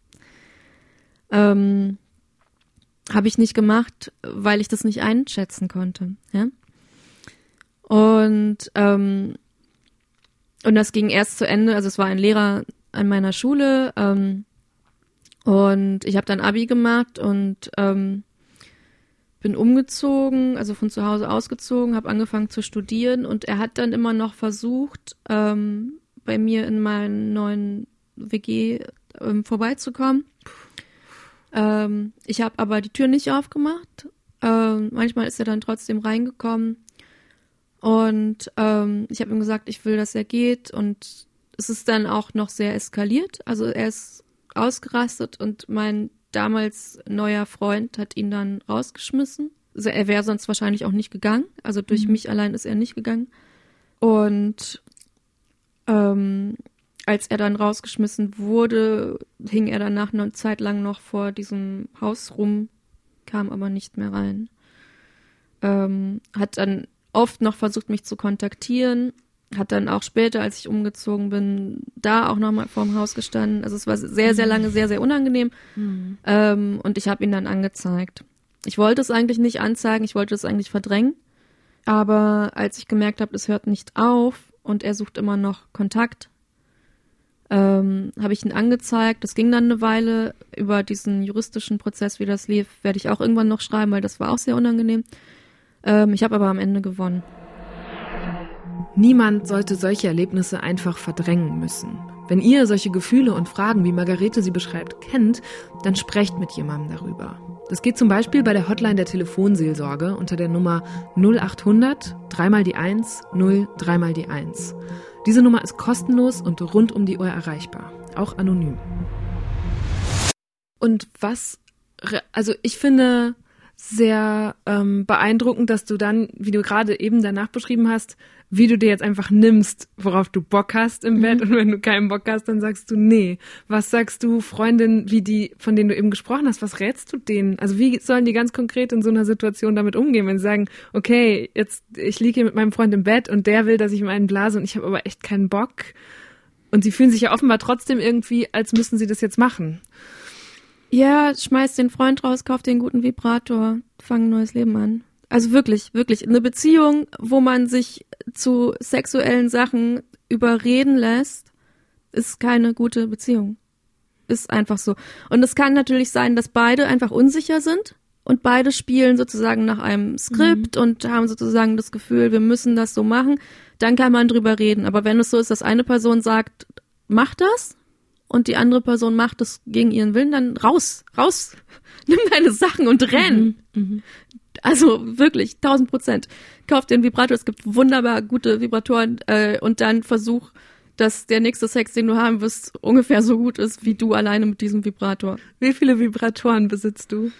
Ähm, Habe ich nicht gemacht, weil ich das nicht einschätzen konnte. Ja? Und ähm, und das ging erst zu Ende, also es war ein Lehrer an meiner Schule ähm, und ich habe dann Abi gemacht und ähm, bin umgezogen, also von zu Hause ausgezogen, habe angefangen zu studieren und er hat dann immer noch versucht, ähm, bei mir in meinen neuen W G ähm, vorbeizukommen. Ähm, ich habe aber die Tür nicht aufgemacht. Ähm, manchmal ist er dann trotzdem reingekommen und ähm, ich habe ihm gesagt, ich will, dass er geht und es ist dann auch noch sehr eskaliert. Also er ist ausgerastet und mein damals neuer Freund hat ihn dann rausgeschmissen. Also er wäre sonst wahrscheinlich auch nicht gegangen. Also durch mhm. mich allein ist er nicht gegangen. Und ähm, als er dann rausgeschmissen wurde, hing er danach eine Zeit lang noch vor diesem Haus rum, kam aber nicht mehr rein. Ähm, hat dann oft noch versucht, mich zu kontaktieren. Hat dann auch später, als ich umgezogen bin, da auch nochmal vorm Haus gestanden. Also es war sehr, sehr lange sehr, sehr unangenehm. Mhm. Ähm, und ich habe ihn dann angezeigt. Ich wollte es eigentlich nicht anzeigen, ich wollte es eigentlich verdrängen. Aber als ich gemerkt habe, es hört nicht auf und er sucht immer noch Kontakt, ähm, habe ich ihn angezeigt. Das ging dann eine Weile. Über diesen juristischen Prozess, wie das lief, werde ich auch irgendwann noch schreiben, weil das war auch sehr unangenehm. Ähm, ich habe aber am Ende gewonnen. Niemand sollte solche Erlebnisse einfach verdrängen müssen. Wenn ihr solche Gefühle und Fragen, wie Margarete sie beschreibt, kennt, dann sprecht mit jemandem darüber. Das geht zum Beispiel bei der Hotline der Telefonseelsorge unter der Nummer null achthundert, dreimal die eins, null, dreimal die eins. Diese Nummer ist kostenlos und rund um die Uhr erreichbar, auch anonym. Und was, also ich finde sehr ähm, beeindruckend, dass du dann, wie du gerade eben danach beschrieben hast, wie du dir jetzt einfach nimmst, worauf du Bock hast im mhm. Bett, und wenn du keinen Bock hast, dann sagst du nee. Was sagst du Freundinnen, wie die, von denen du eben gesprochen hast, was rätst du denen? Also wie sollen die ganz konkret in so einer Situation damit umgehen, wenn sie sagen, okay, jetzt ich liege hier mit meinem Freund im Bett und der will, dass ich ihm einen blase und ich habe aber echt keinen Bock, und sie fühlen sich ja offenbar trotzdem irgendwie, als müssten sie das jetzt machen. Ja, schmeiß den Freund raus, kauf dir einen guten Vibrator, fang ein neues Leben an. Also wirklich, wirklich. Eine Beziehung, wo man sich zu sexuellen Sachen überreden lässt, ist keine gute Beziehung. Ist einfach so. Und es kann natürlich sein, dass beide einfach unsicher sind und beide spielen sozusagen nach einem Skript mhm. und haben sozusagen das Gefühl, wir müssen das so machen. Dann kann man drüber reden. Aber wenn es so ist, dass eine Person sagt, mach das, und die andere Person macht es gegen ihren Willen, dann raus, raus, nimm deine Sachen und renn. Mhm, mh. Also wirklich, tausend Prozent. Kauf dir einen Vibrator, es gibt wunderbar gute Vibratoren äh, und dann versuch, dass der nächste Sex, den du haben wirst, ungefähr so gut ist, wie du alleine mit diesem Vibrator. Wie viele Vibratoren besitzt du?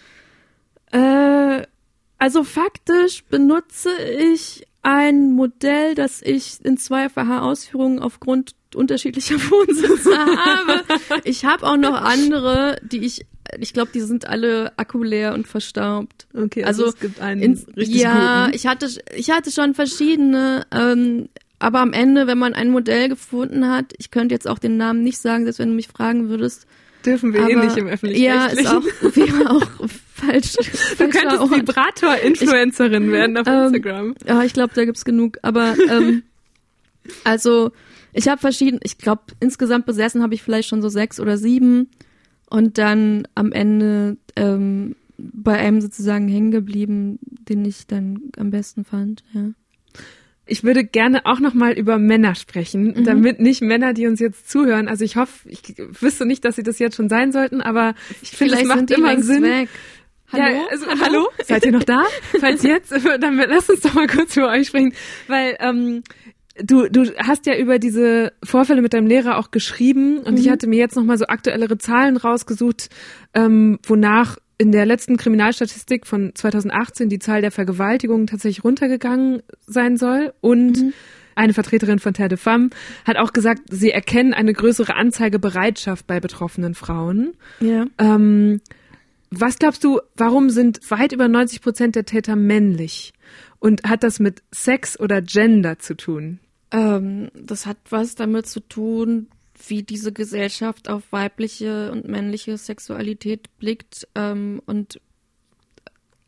Äh, also faktisch benutze ich ein Modell, das ich in zweifacher Ausführung aufgrund unterschiedlicher Wohnsitze habe. Ich habe auch noch andere, die ich, ich glaube, die sind alle akkuleer und verstaubt. Okay, also, also es gibt einen in, richtig ja, guten. ich hatte, ich hatte schon verschiedene, ähm, aber am Ende, wenn man ein Modell gefunden hat, ich könnte jetzt auch den Namen nicht sagen, selbst wenn du mich fragen würdest. Dürfen wir aber, eh nicht im Öffentlich-Rechtlichen. Ja, ist auch, wäre auch falsch. Du könntest Vibrator-Influencerin werden auf ähm, Instagram. Ja, ich glaube, da gibt's genug. Aber ähm, also ich habe verschiedene, ich glaube, insgesamt besessen habe ich vielleicht schon so sechs oder sieben und dann am Ende ähm, bei einem sozusagen hängen geblieben, den ich dann am besten fand, ja. Ich würde gerne auch noch mal über Männer sprechen, mhm. damit nicht Männer, die uns jetzt zuhören, also ich hoffe, ich wüsste nicht, dass sie das jetzt schon sein sollten, aber ich finde, es macht immer Sinn. Weg. Hallo? Ja, also, hallo? hallo? Seid ihr noch da? Falls jetzt, dann lass uns doch mal kurz über euch sprechen, weil ähm, du du hast ja über diese Vorfälle mit deinem Lehrer auch geschrieben und mhm. ich hatte mir jetzt noch mal so aktuellere Zahlen rausgesucht, ähm, wonach in der letzten Kriminalstatistik von zweitausendachtzehn die Zahl der Vergewaltigungen tatsächlich runtergegangen sein soll. Und mhm. eine Vertreterin von Terre de Femme hat auch gesagt, sie erkennen eine größere Anzeigebereitschaft bei betroffenen Frauen. Ja. Ähm, was glaubst du, warum sind weit über neunzig Prozent der Täter männlich? Und hat das mit Sex oder Gender zu tun? Ähm, das hat was damit zu tun, wie diese Gesellschaft auf weibliche und männliche Sexualität blickt. Ähm, und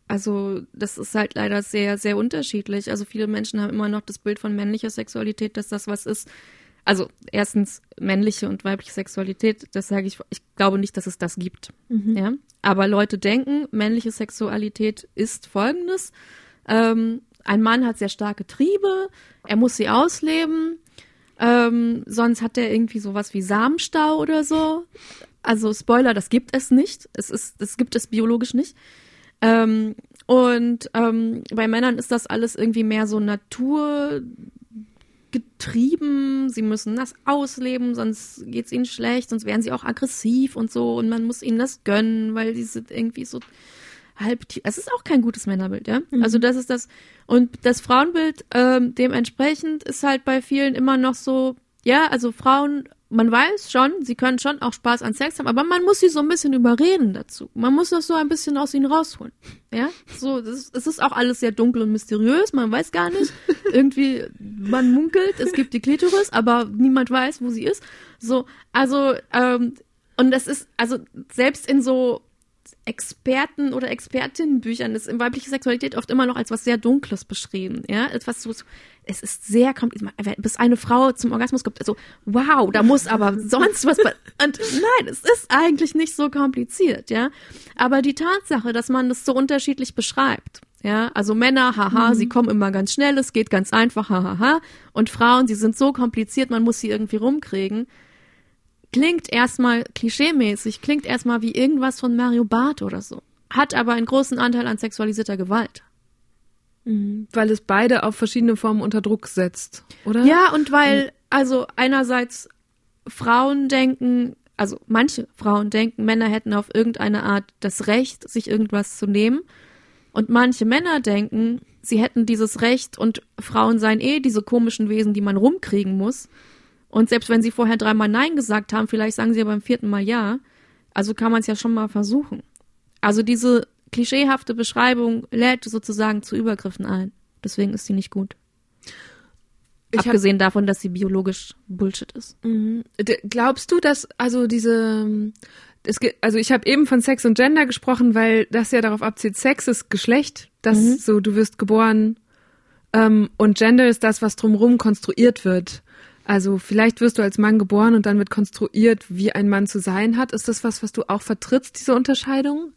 also das ist halt leider sehr, sehr unterschiedlich. Also viele Menschen haben immer noch das Bild von männlicher Sexualität, dass das was ist. Also erstens männliche und weibliche Sexualität, das sage ich, ich glaube nicht, dass es das gibt. Mhm. Ja? Aber Leute denken, männliche Sexualität ist Folgendes. Ähm, ein Mann hat sehr starke Triebe, er muss sie ausleben, ähm, sonst hat er irgendwie sowas wie Samenstau oder so. Also Spoiler, das gibt es nicht. Es ist, das gibt es biologisch nicht. Ähm, und ähm, bei Männern ist das alles irgendwie mehr so naturgetrieben. Sie müssen das ausleben, sonst geht's ihnen schlecht, sonst werden sie auch aggressiv und so. Und man muss ihnen das gönnen, weil die sind irgendwie so halb. Es ist auch kein gutes Männerbild, ja. Mhm. Also das ist das. Und das Frauenbild ähm, dementsprechend ist halt bei vielen immer noch so, ja, also Frauen. Man weiß schon, sie können schon auch Spaß an Sex haben, aber man muss sie so ein bisschen überreden dazu. Man muss das so ein bisschen aus ihnen rausholen. Ja, so, das, es ist auch alles sehr dunkel und mysteriös, man weiß gar nicht. Irgendwie, man munkelt, es gibt die Klitoris, aber niemand weiß, wo sie ist. So, also, ähm, und das ist, also, selbst in so Experten- oder Expertinnenbüchern ist in weibliche Sexualität oft immer noch als was sehr Dunkles beschrieben, ja, etwas so, es ist sehr kompliziert, bis eine Frau zum Orgasmus kommt, also, wow, da muss aber sonst was, und nein, es ist eigentlich nicht so kompliziert, ja, aber die Tatsache, dass man das so unterschiedlich beschreibt, ja, also Männer, haha, mhm. sie kommen immer ganz schnell, es geht ganz einfach, hahaha, und Frauen, sie sind so kompliziert, man muss sie irgendwie rumkriegen, klingt erstmal klischeemäßig, klingt erstmal wie irgendwas von Mario Barth oder so. Hat aber einen großen Anteil an sexualisierter Gewalt. Mhm. Weil es beide auf verschiedene Formen unter Druck setzt, oder? Ja, und weil, also einerseits Frauen denken, also manche Frauen denken, Männer hätten auf irgendeine Art das Recht, sich irgendwas zu nehmen. Und manche Männer denken, sie hätten dieses Recht und Frauen seien eh diese komischen Wesen, die man rumkriegen muss. Und selbst wenn sie vorher dreimal Nein gesagt haben, vielleicht sagen sie ja beim vierten Mal Ja. Also kann man es ja schon mal versuchen. Also diese klischeehafte Beschreibung lädt sozusagen zu Übergriffen ein. Deswegen ist sie nicht gut. Ich Abgesehen hab, davon, dass sie biologisch Bullshit ist. Mhm. Glaubst du, dass also diese, es gibt, also ich habe eben von Sex und Gender gesprochen, weil das ja darauf abzielt, Sex ist Geschlecht, das mhm. so, du wirst geboren ähm, und Gender ist das, was drumherum konstruiert wird. Also vielleicht wirst du als Mann geboren und dann wird konstruiert, wie ein Mann zu sein hat. Ist das was, was du auch vertrittst, diese Unterscheidung?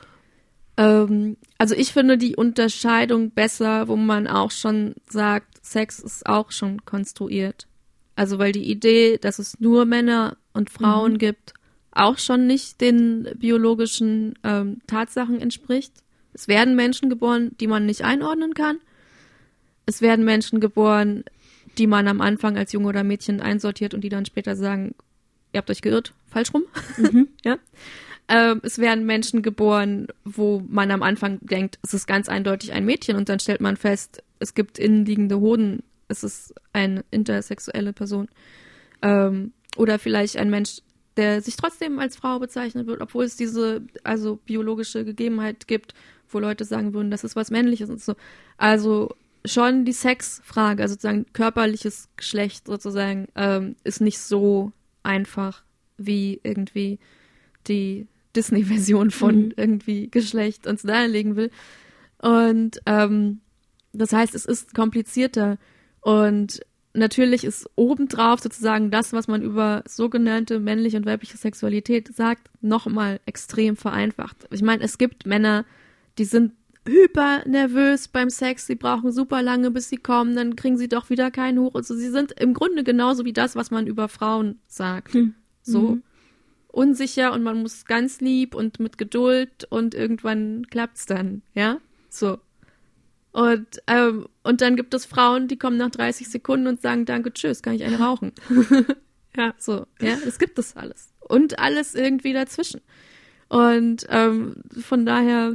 Ähm, also ich finde die Unterscheidung besser, wo man auch schon sagt, Sex ist auch schon konstruiert. Also weil die Idee, dass es nur Männer und Frauen mhm. gibt, auch schon nicht den biologischen ähm, Tatsachen entspricht. Es werden Menschen geboren, die man nicht einordnen kann. Es werden Menschen geboren, die man am Anfang als Junge oder Mädchen einsortiert und die dann später sagen, ihr habt euch geirrt, falsch rum. Mhm. Ja. Ähm, es werden Menschen geboren, wo man am Anfang denkt, es ist ganz eindeutig ein Mädchen und dann stellt man fest, es gibt innenliegende Hoden, es ist eine intersexuelle Person. Ähm, oder vielleicht ein Mensch, der sich trotzdem als Frau bezeichnet wird, obwohl es diese also biologische Gegebenheit gibt, wo Leute sagen würden, das ist was Männliches und so. Also schon die Sexfrage, also sozusagen körperliches Geschlecht sozusagen, ähm, ist nicht so einfach wie irgendwie die Disney-Version von mhm. irgendwie Geschlecht uns nahelegen will. Und ähm, das heißt, es ist komplizierter. Und natürlich ist obendrauf sozusagen das, was man über sogenannte männliche und weibliche Sexualität sagt, nochmal extrem vereinfacht. Ich meine, es gibt Männer, die sind hyper nervös beim Sex, sie brauchen super lange, bis sie kommen, dann kriegen sie doch wieder keinen hoch und so. Sie sind im Grunde genauso wie das, was man über Frauen sagt. Hm. So mhm. unsicher und man muss ganz lieb und mit Geduld und irgendwann klappt's dann, ja? So. Und, ähm, und dann gibt es Frauen, die kommen nach dreißig Sekunden und sagen, danke, tschüss, kann ich eine rauchen. Ja, so, ja, es gibt das alles. Und alles irgendwie dazwischen. Und ähm, von daher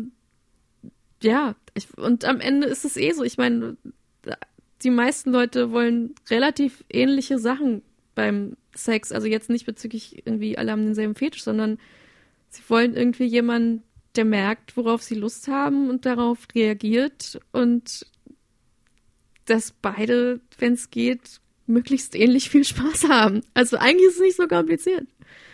ja, ich, und am Ende ist es eh so, ich meine, die meisten Leute wollen relativ ähnliche Sachen beim Sex, also jetzt nicht bezüglich irgendwie alle haben denselben Fetisch, sondern sie wollen irgendwie jemanden, der merkt, worauf sie Lust haben und darauf reagiert und dass beide, wenn es geht, möglichst ähnlich viel Spaß haben. Also eigentlich ist es nicht so kompliziert.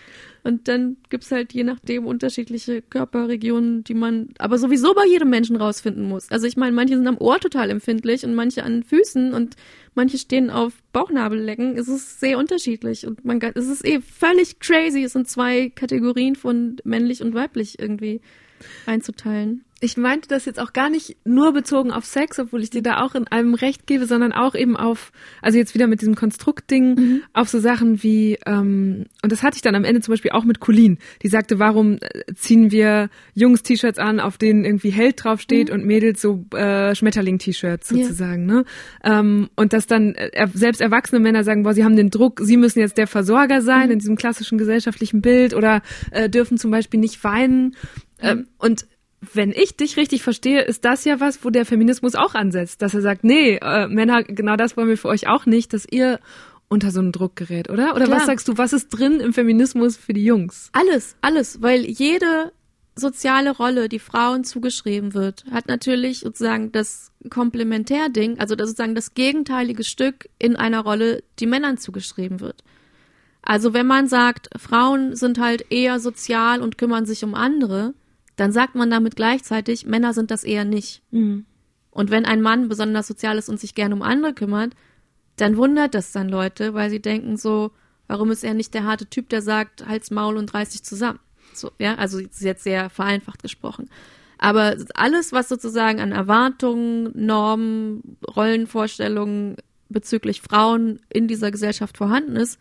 Und dann gibt's halt je nachdem unterschiedliche Körperregionen, die man aber sowieso bei jedem Menschen rausfinden muss. Also ich meine, manche sind am Ohr total empfindlich und manche an Füßen und manche stehen auf Bauchnabellecken. Es ist sehr unterschiedlich und man es ist eh völlig crazy. Es sind zwei Kategorien von männlich und weiblich irgendwie einzuteilen. Ich meinte das jetzt auch gar nicht nur bezogen auf Sex, obwohl ich dir da auch in allem recht gebe, sondern auch eben auf, also jetzt wieder mit diesem Konstruktding, mhm. auf so Sachen wie, ähm, und das hatte ich dann am Ende zum Beispiel auch mit Colleen, die sagte, warum ziehen wir Jungs-T-Shirts an, auf denen irgendwie Held draufsteht mhm. und Mädels so äh, Schmetterling-T-Shirts sozusagen, ja. ne? Ähm, und dass dann äh, selbst erwachsene Männer sagen, boah, sie haben den Druck, sie müssen jetzt der Versorger sein mhm. in diesem klassischen gesellschaftlichen Bild oder äh, dürfen zum Beispiel nicht weinen. Mhm. Ähm, und wenn ich dich richtig verstehe, ist das ja was, wo der Feminismus auch ansetzt, dass er sagt, nee, äh, Männer, genau das wollen wir für euch auch nicht, dass ihr unter so einen Druck gerät, oder? Oder Klar. Was sagst du, was ist drin im Feminismus für die Jungs? Alles, alles, weil jede soziale Rolle, die Frauen zugeschrieben wird, hat natürlich sozusagen das Komplementärding, also das sozusagen das gegenteilige Stück in einer Rolle, die Männern zugeschrieben wird. Also wenn man sagt, Frauen sind halt eher sozial und kümmern sich um andere, dann sagt man damit gleichzeitig, Männer sind das eher nicht. Mhm. Und wenn ein Mann besonders sozial ist und sich gerne um andere kümmert, dann wundert das dann Leute, weil sie denken so, warum ist er nicht der harte Typ, der sagt, halt's Maul und reiß dich zusammen. So, ja, also das ist jetzt sehr vereinfacht gesprochen. Aber alles, was sozusagen an Erwartungen, Normen, Rollenvorstellungen bezüglich Frauen in dieser Gesellschaft vorhanden ist,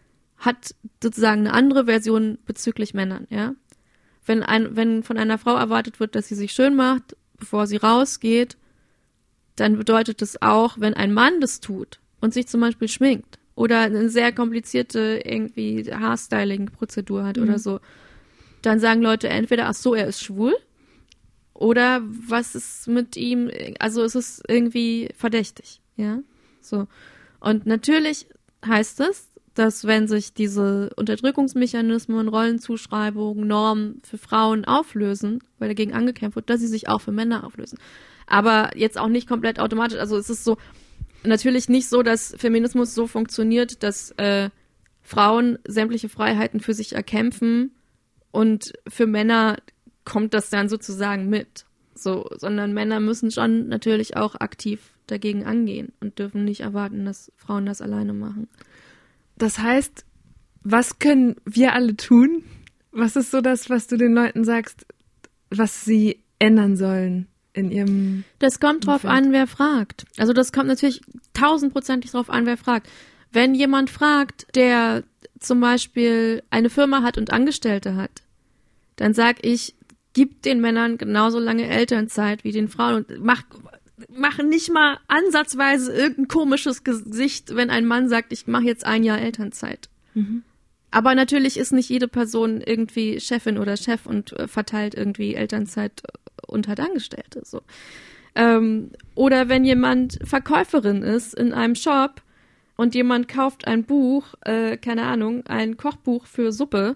hat sozusagen eine andere Version bezüglich Männern, ja. Wenn ein, wenn von einer Frau erwartet wird, dass sie sich schön macht, bevor sie rausgeht, dann bedeutet es auch, wenn ein Mann das tut und sich zum Beispiel schminkt oder eine sehr komplizierte irgendwie Haarstyling-Prozedur hat mhm. oder so, dann sagen Leute entweder, ach so, er ist schwul oder was ist mit ihm, also es ist irgendwie verdächtig, ja, so. Und natürlich heißt es, dass wenn sich diese Unterdrückungsmechanismen, Rollenzuschreibungen, Normen für Frauen auflösen, weil dagegen angekämpft wird, dass sie sich auch für Männer auflösen. Aber jetzt auch nicht komplett automatisch. Also es ist so natürlich nicht so, dass Feminismus so funktioniert, dass äh, Frauen sämtliche Freiheiten für sich erkämpfen und für Männer kommt das dann sozusagen mit. So, sondern Männer müssen schon natürlich auch aktiv dagegen angehen und dürfen nicht erwarten, dass Frauen das alleine machen. Das heißt, was können wir alle tun? Was ist so das, was du den Leuten sagst, was sie ändern sollen in ihrem Das kommt drauf Umfeld? An, wer fragt. Also das kommt natürlich tausendprozentig drauf an, wer fragt. Wenn jemand fragt, der zum Beispiel eine Firma hat und Angestellte hat, dann sag ich, gib den Männern genauso lange Elternzeit wie den Frauen und mach machen nicht mal ansatzweise irgendein komisches Gesicht, wenn ein Mann sagt, ich mache jetzt ein Jahr Elternzeit. Mhm. Aber natürlich ist nicht jede Person irgendwie Chefin oder Chef und äh, verteilt irgendwie Elternzeit und hat Angestellte. So. Ähm, oder wenn jemand Verkäuferin ist in einem Shop und jemand kauft ein Buch, äh, keine Ahnung, ein Kochbuch für Suppe,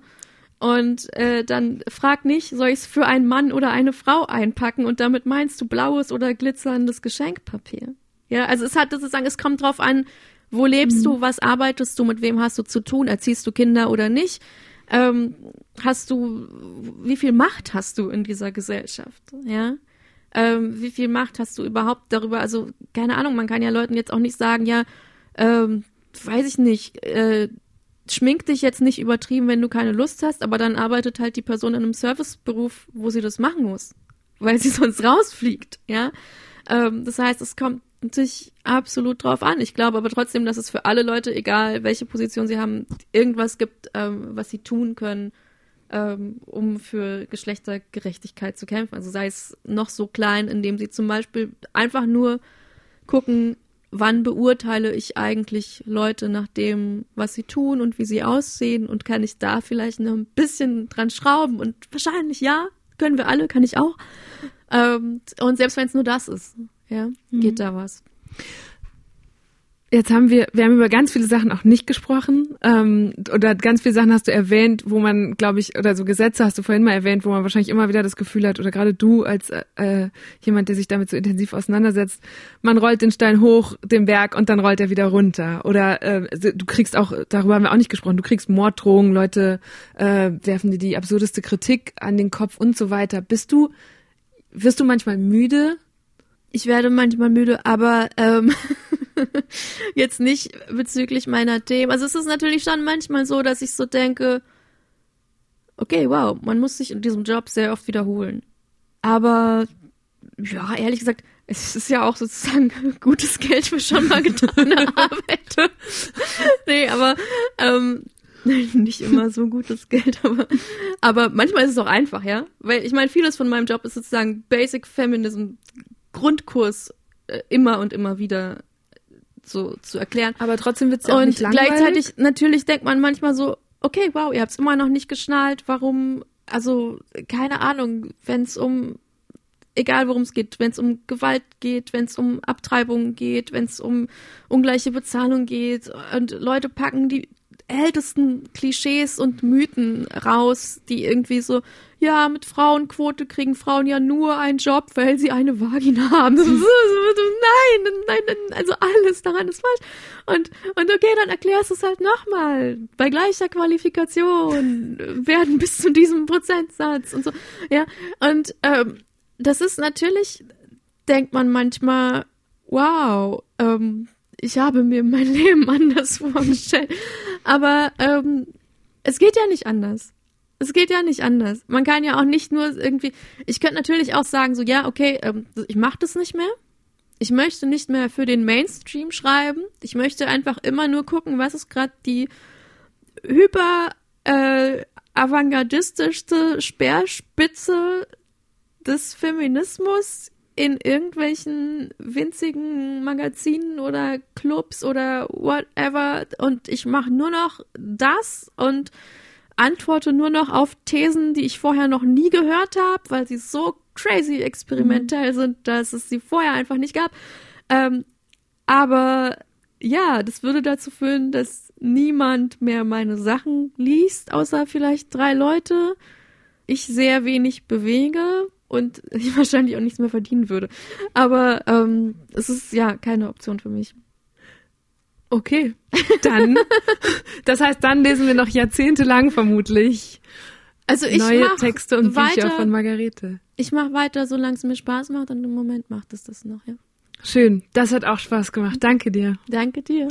und äh, dann frag nicht, soll ich es für einen Mann oder eine Frau einpacken und damit meinst du blaues oder glitzerndes Geschenkpapier. Ja, also es hat sozusagen, es kommt drauf an, wo lebst mhm. du, was arbeitest du, mit wem hast du zu tun, erziehst du Kinder oder nicht, ähm, hast du, wie viel Macht hast du in dieser Gesellschaft, ja, ähm, wie viel Macht hast du überhaupt darüber, also keine Ahnung, man kann ja Leuten jetzt auch nicht sagen, ja, ähm, weiß ich nicht, äh, schmink dich jetzt nicht übertrieben, wenn du keine Lust hast, aber dann arbeitet halt die Person in einem Serviceberuf, wo sie das machen muss, weil sie sonst rausfliegt, ja. Ähm, das heißt, es kommt natürlich absolut drauf an. Ich glaube aber trotzdem, dass es für alle Leute, egal welche Position sie haben, irgendwas gibt, ähm, was sie tun können, ähm, um für Geschlechtergerechtigkeit zu kämpfen. Also sei es noch so klein, indem sie zum Beispiel einfach nur gucken, wann beurteile ich eigentlich Leute nach dem, was sie tun und wie sie aussehen und kann ich da vielleicht noch ein bisschen dran schrauben und wahrscheinlich ja, können wir alle, kann ich auch. Ähm, und selbst wenn es nur das ist, ja, mhm. geht da was. Jetzt haben wir, wir haben über ganz viele Sachen auch nicht gesprochen, ähm, oder ganz viele Sachen hast du erwähnt, wo man, glaube ich, oder so Gesetze hast du vorhin mal erwähnt, wo man wahrscheinlich immer wieder das Gefühl hat, oder gerade du als äh, jemand, der sich damit so intensiv auseinandersetzt, man rollt den Stein hoch, den Berg, und dann rollt er wieder runter. Oder äh, du kriegst auch, darüber haben wir auch nicht gesprochen, du kriegst Morddrohungen, Leute äh, werfen dir die absurdeste Kritik an den Kopf und so weiter. Bist du, wirst du manchmal müde? Ich werde manchmal müde, aber ähm, jetzt nicht bezüglich meiner Themen. Also es ist natürlich schon manchmal so, dass ich so denke, okay, wow, man muss sich in diesem Job sehr oft wiederholen. Aber ja, ehrlich gesagt, es ist ja auch sozusagen gutes Geld für schon mal getane Arbeit. Nee, aber ähm, nicht immer so gutes Geld, aber, aber manchmal ist es auch einfach, ja. Weil ich meine, vieles von meinem Job ist sozusagen Basic Feminism, Grundkurs äh, immer und immer wieder so zu erklären. Aber trotzdem wird's ja auch nicht langweilig. Und gleichzeitig, natürlich denkt man manchmal so, okay, wow, ihr habt's immer noch nicht geschnallt, warum, also, keine Ahnung, wenn's um, egal worum es geht, wenn's um Gewalt geht, wenn's um Abtreibung geht, wenn's um ungleiche Bezahlung geht und Leute packen die ältesten Klischees und Mythen raus, die irgendwie so, ja, mit Frauenquote kriegen Frauen ja nur einen Job, weil sie eine Vagina haben. Nein, nein, nein, also alles daran ist falsch. Und, und okay, dann erklärst du es halt nochmal. Bei gleicher Qualifikation werden bis zu diesem Prozentsatz und so. Ja, und ähm, das ist natürlich, denkt man manchmal, wow, ähm, ich habe mir mein Leben anders vorgestellt. Aber ähm, es geht ja nicht anders. Es geht ja nicht anders. Man kann ja auch nicht nur irgendwie, ich könnte natürlich auch sagen, so ja, okay, ähm, ich mache das nicht mehr. Ich möchte nicht mehr für den Mainstream schreiben. Ich möchte einfach immer nur gucken, was ist gerade die hyper äh, avantgardistischste Speerspitze des Feminismus in irgendwelchen winzigen Magazinen oder Clubs oder whatever, und ich mache nur noch das und antworte nur noch auf Thesen, die ich vorher noch nie gehört habe, weil sie so crazy experimentell mhm. sind, dass es sie vorher einfach nicht gab. Ähm, aber ja, das würde dazu führen, dass niemand mehr meine Sachen liest, außer vielleicht drei Leute. Ich sehr wenig bewege und ich wahrscheinlich auch nichts mehr verdienen würde. Aber ähm, es ist ja keine Option für mich. Okay, dann, das heißt, dann lesen wir noch jahrzehntelang vermutlich also ich neue mach Texte und weiter, Bücher von Margarete. Ich mache weiter, solange es mir Spaß macht, und im Moment macht es das noch, ja. Schön, das hat auch Spaß gemacht. Danke dir. Danke dir.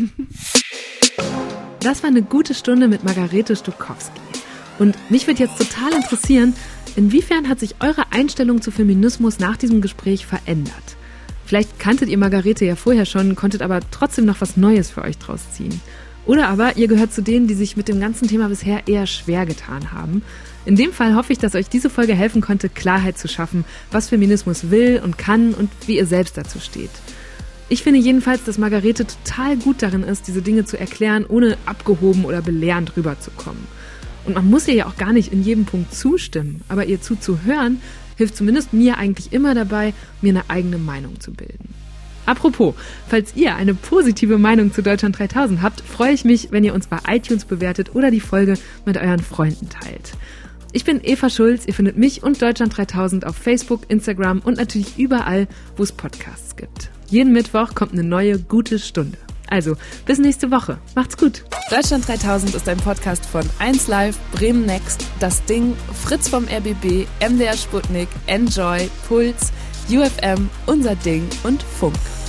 Das war eine gute Stunde mit Margarete Stokowski. Und mich würde jetzt total interessieren, inwiefern hat sich eure Einstellung zu Feminismus nach diesem Gespräch verändert? Vielleicht kanntet ihr Margarete ja vorher schon, konntet aber trotzdem noch was Neues für euch draus ziehen. Oder aber ihr gehört zu denen, die sich mit dem ganzen Thema bisher eher schwer getan haben. In dem Fall hoffe ich, dass euch diese Folge helfen konnte, Klarheit zu schaffen, was Feminismus will und kann und wie ihr selbst dazu steht. Ich finde jedenfalls, dass Margarete total gut darin ist, diese Dinge zu erklären, ohne abgehoben oder belehrend rüberzukommen. Und man muss ihr ja auch gar nicht in jedem Punkt zustimmen, aber ihr zuzuhören hilft zumindest mir eigentlich immer dabei, mir eine eigene Meinung zu bilden. Apropos, falls ihr eine positive Meinung zu Deutschland dreitausend habt, freue ich mich, wenn ihr uns bei iTunes bewertet oder die Folge mit euren Freunden teilt. Ich bin Eva Schulz, ihr findet mich und Deutschland dreitausend auf Facebook, Instagram und natürlich überall, wo es Podcasts gibt. Jeden Mittwoch kommt eine neue gute Stunde. Also, bis nächste Woche. Macht's gut. Deutschland dreitausend ist ein Podcast von eins Live, Bremen Next, Das Ding, Fritz vom R B B, M D R Sputnik, Enjoy, Puls, U F M, Unser Ding und Funk.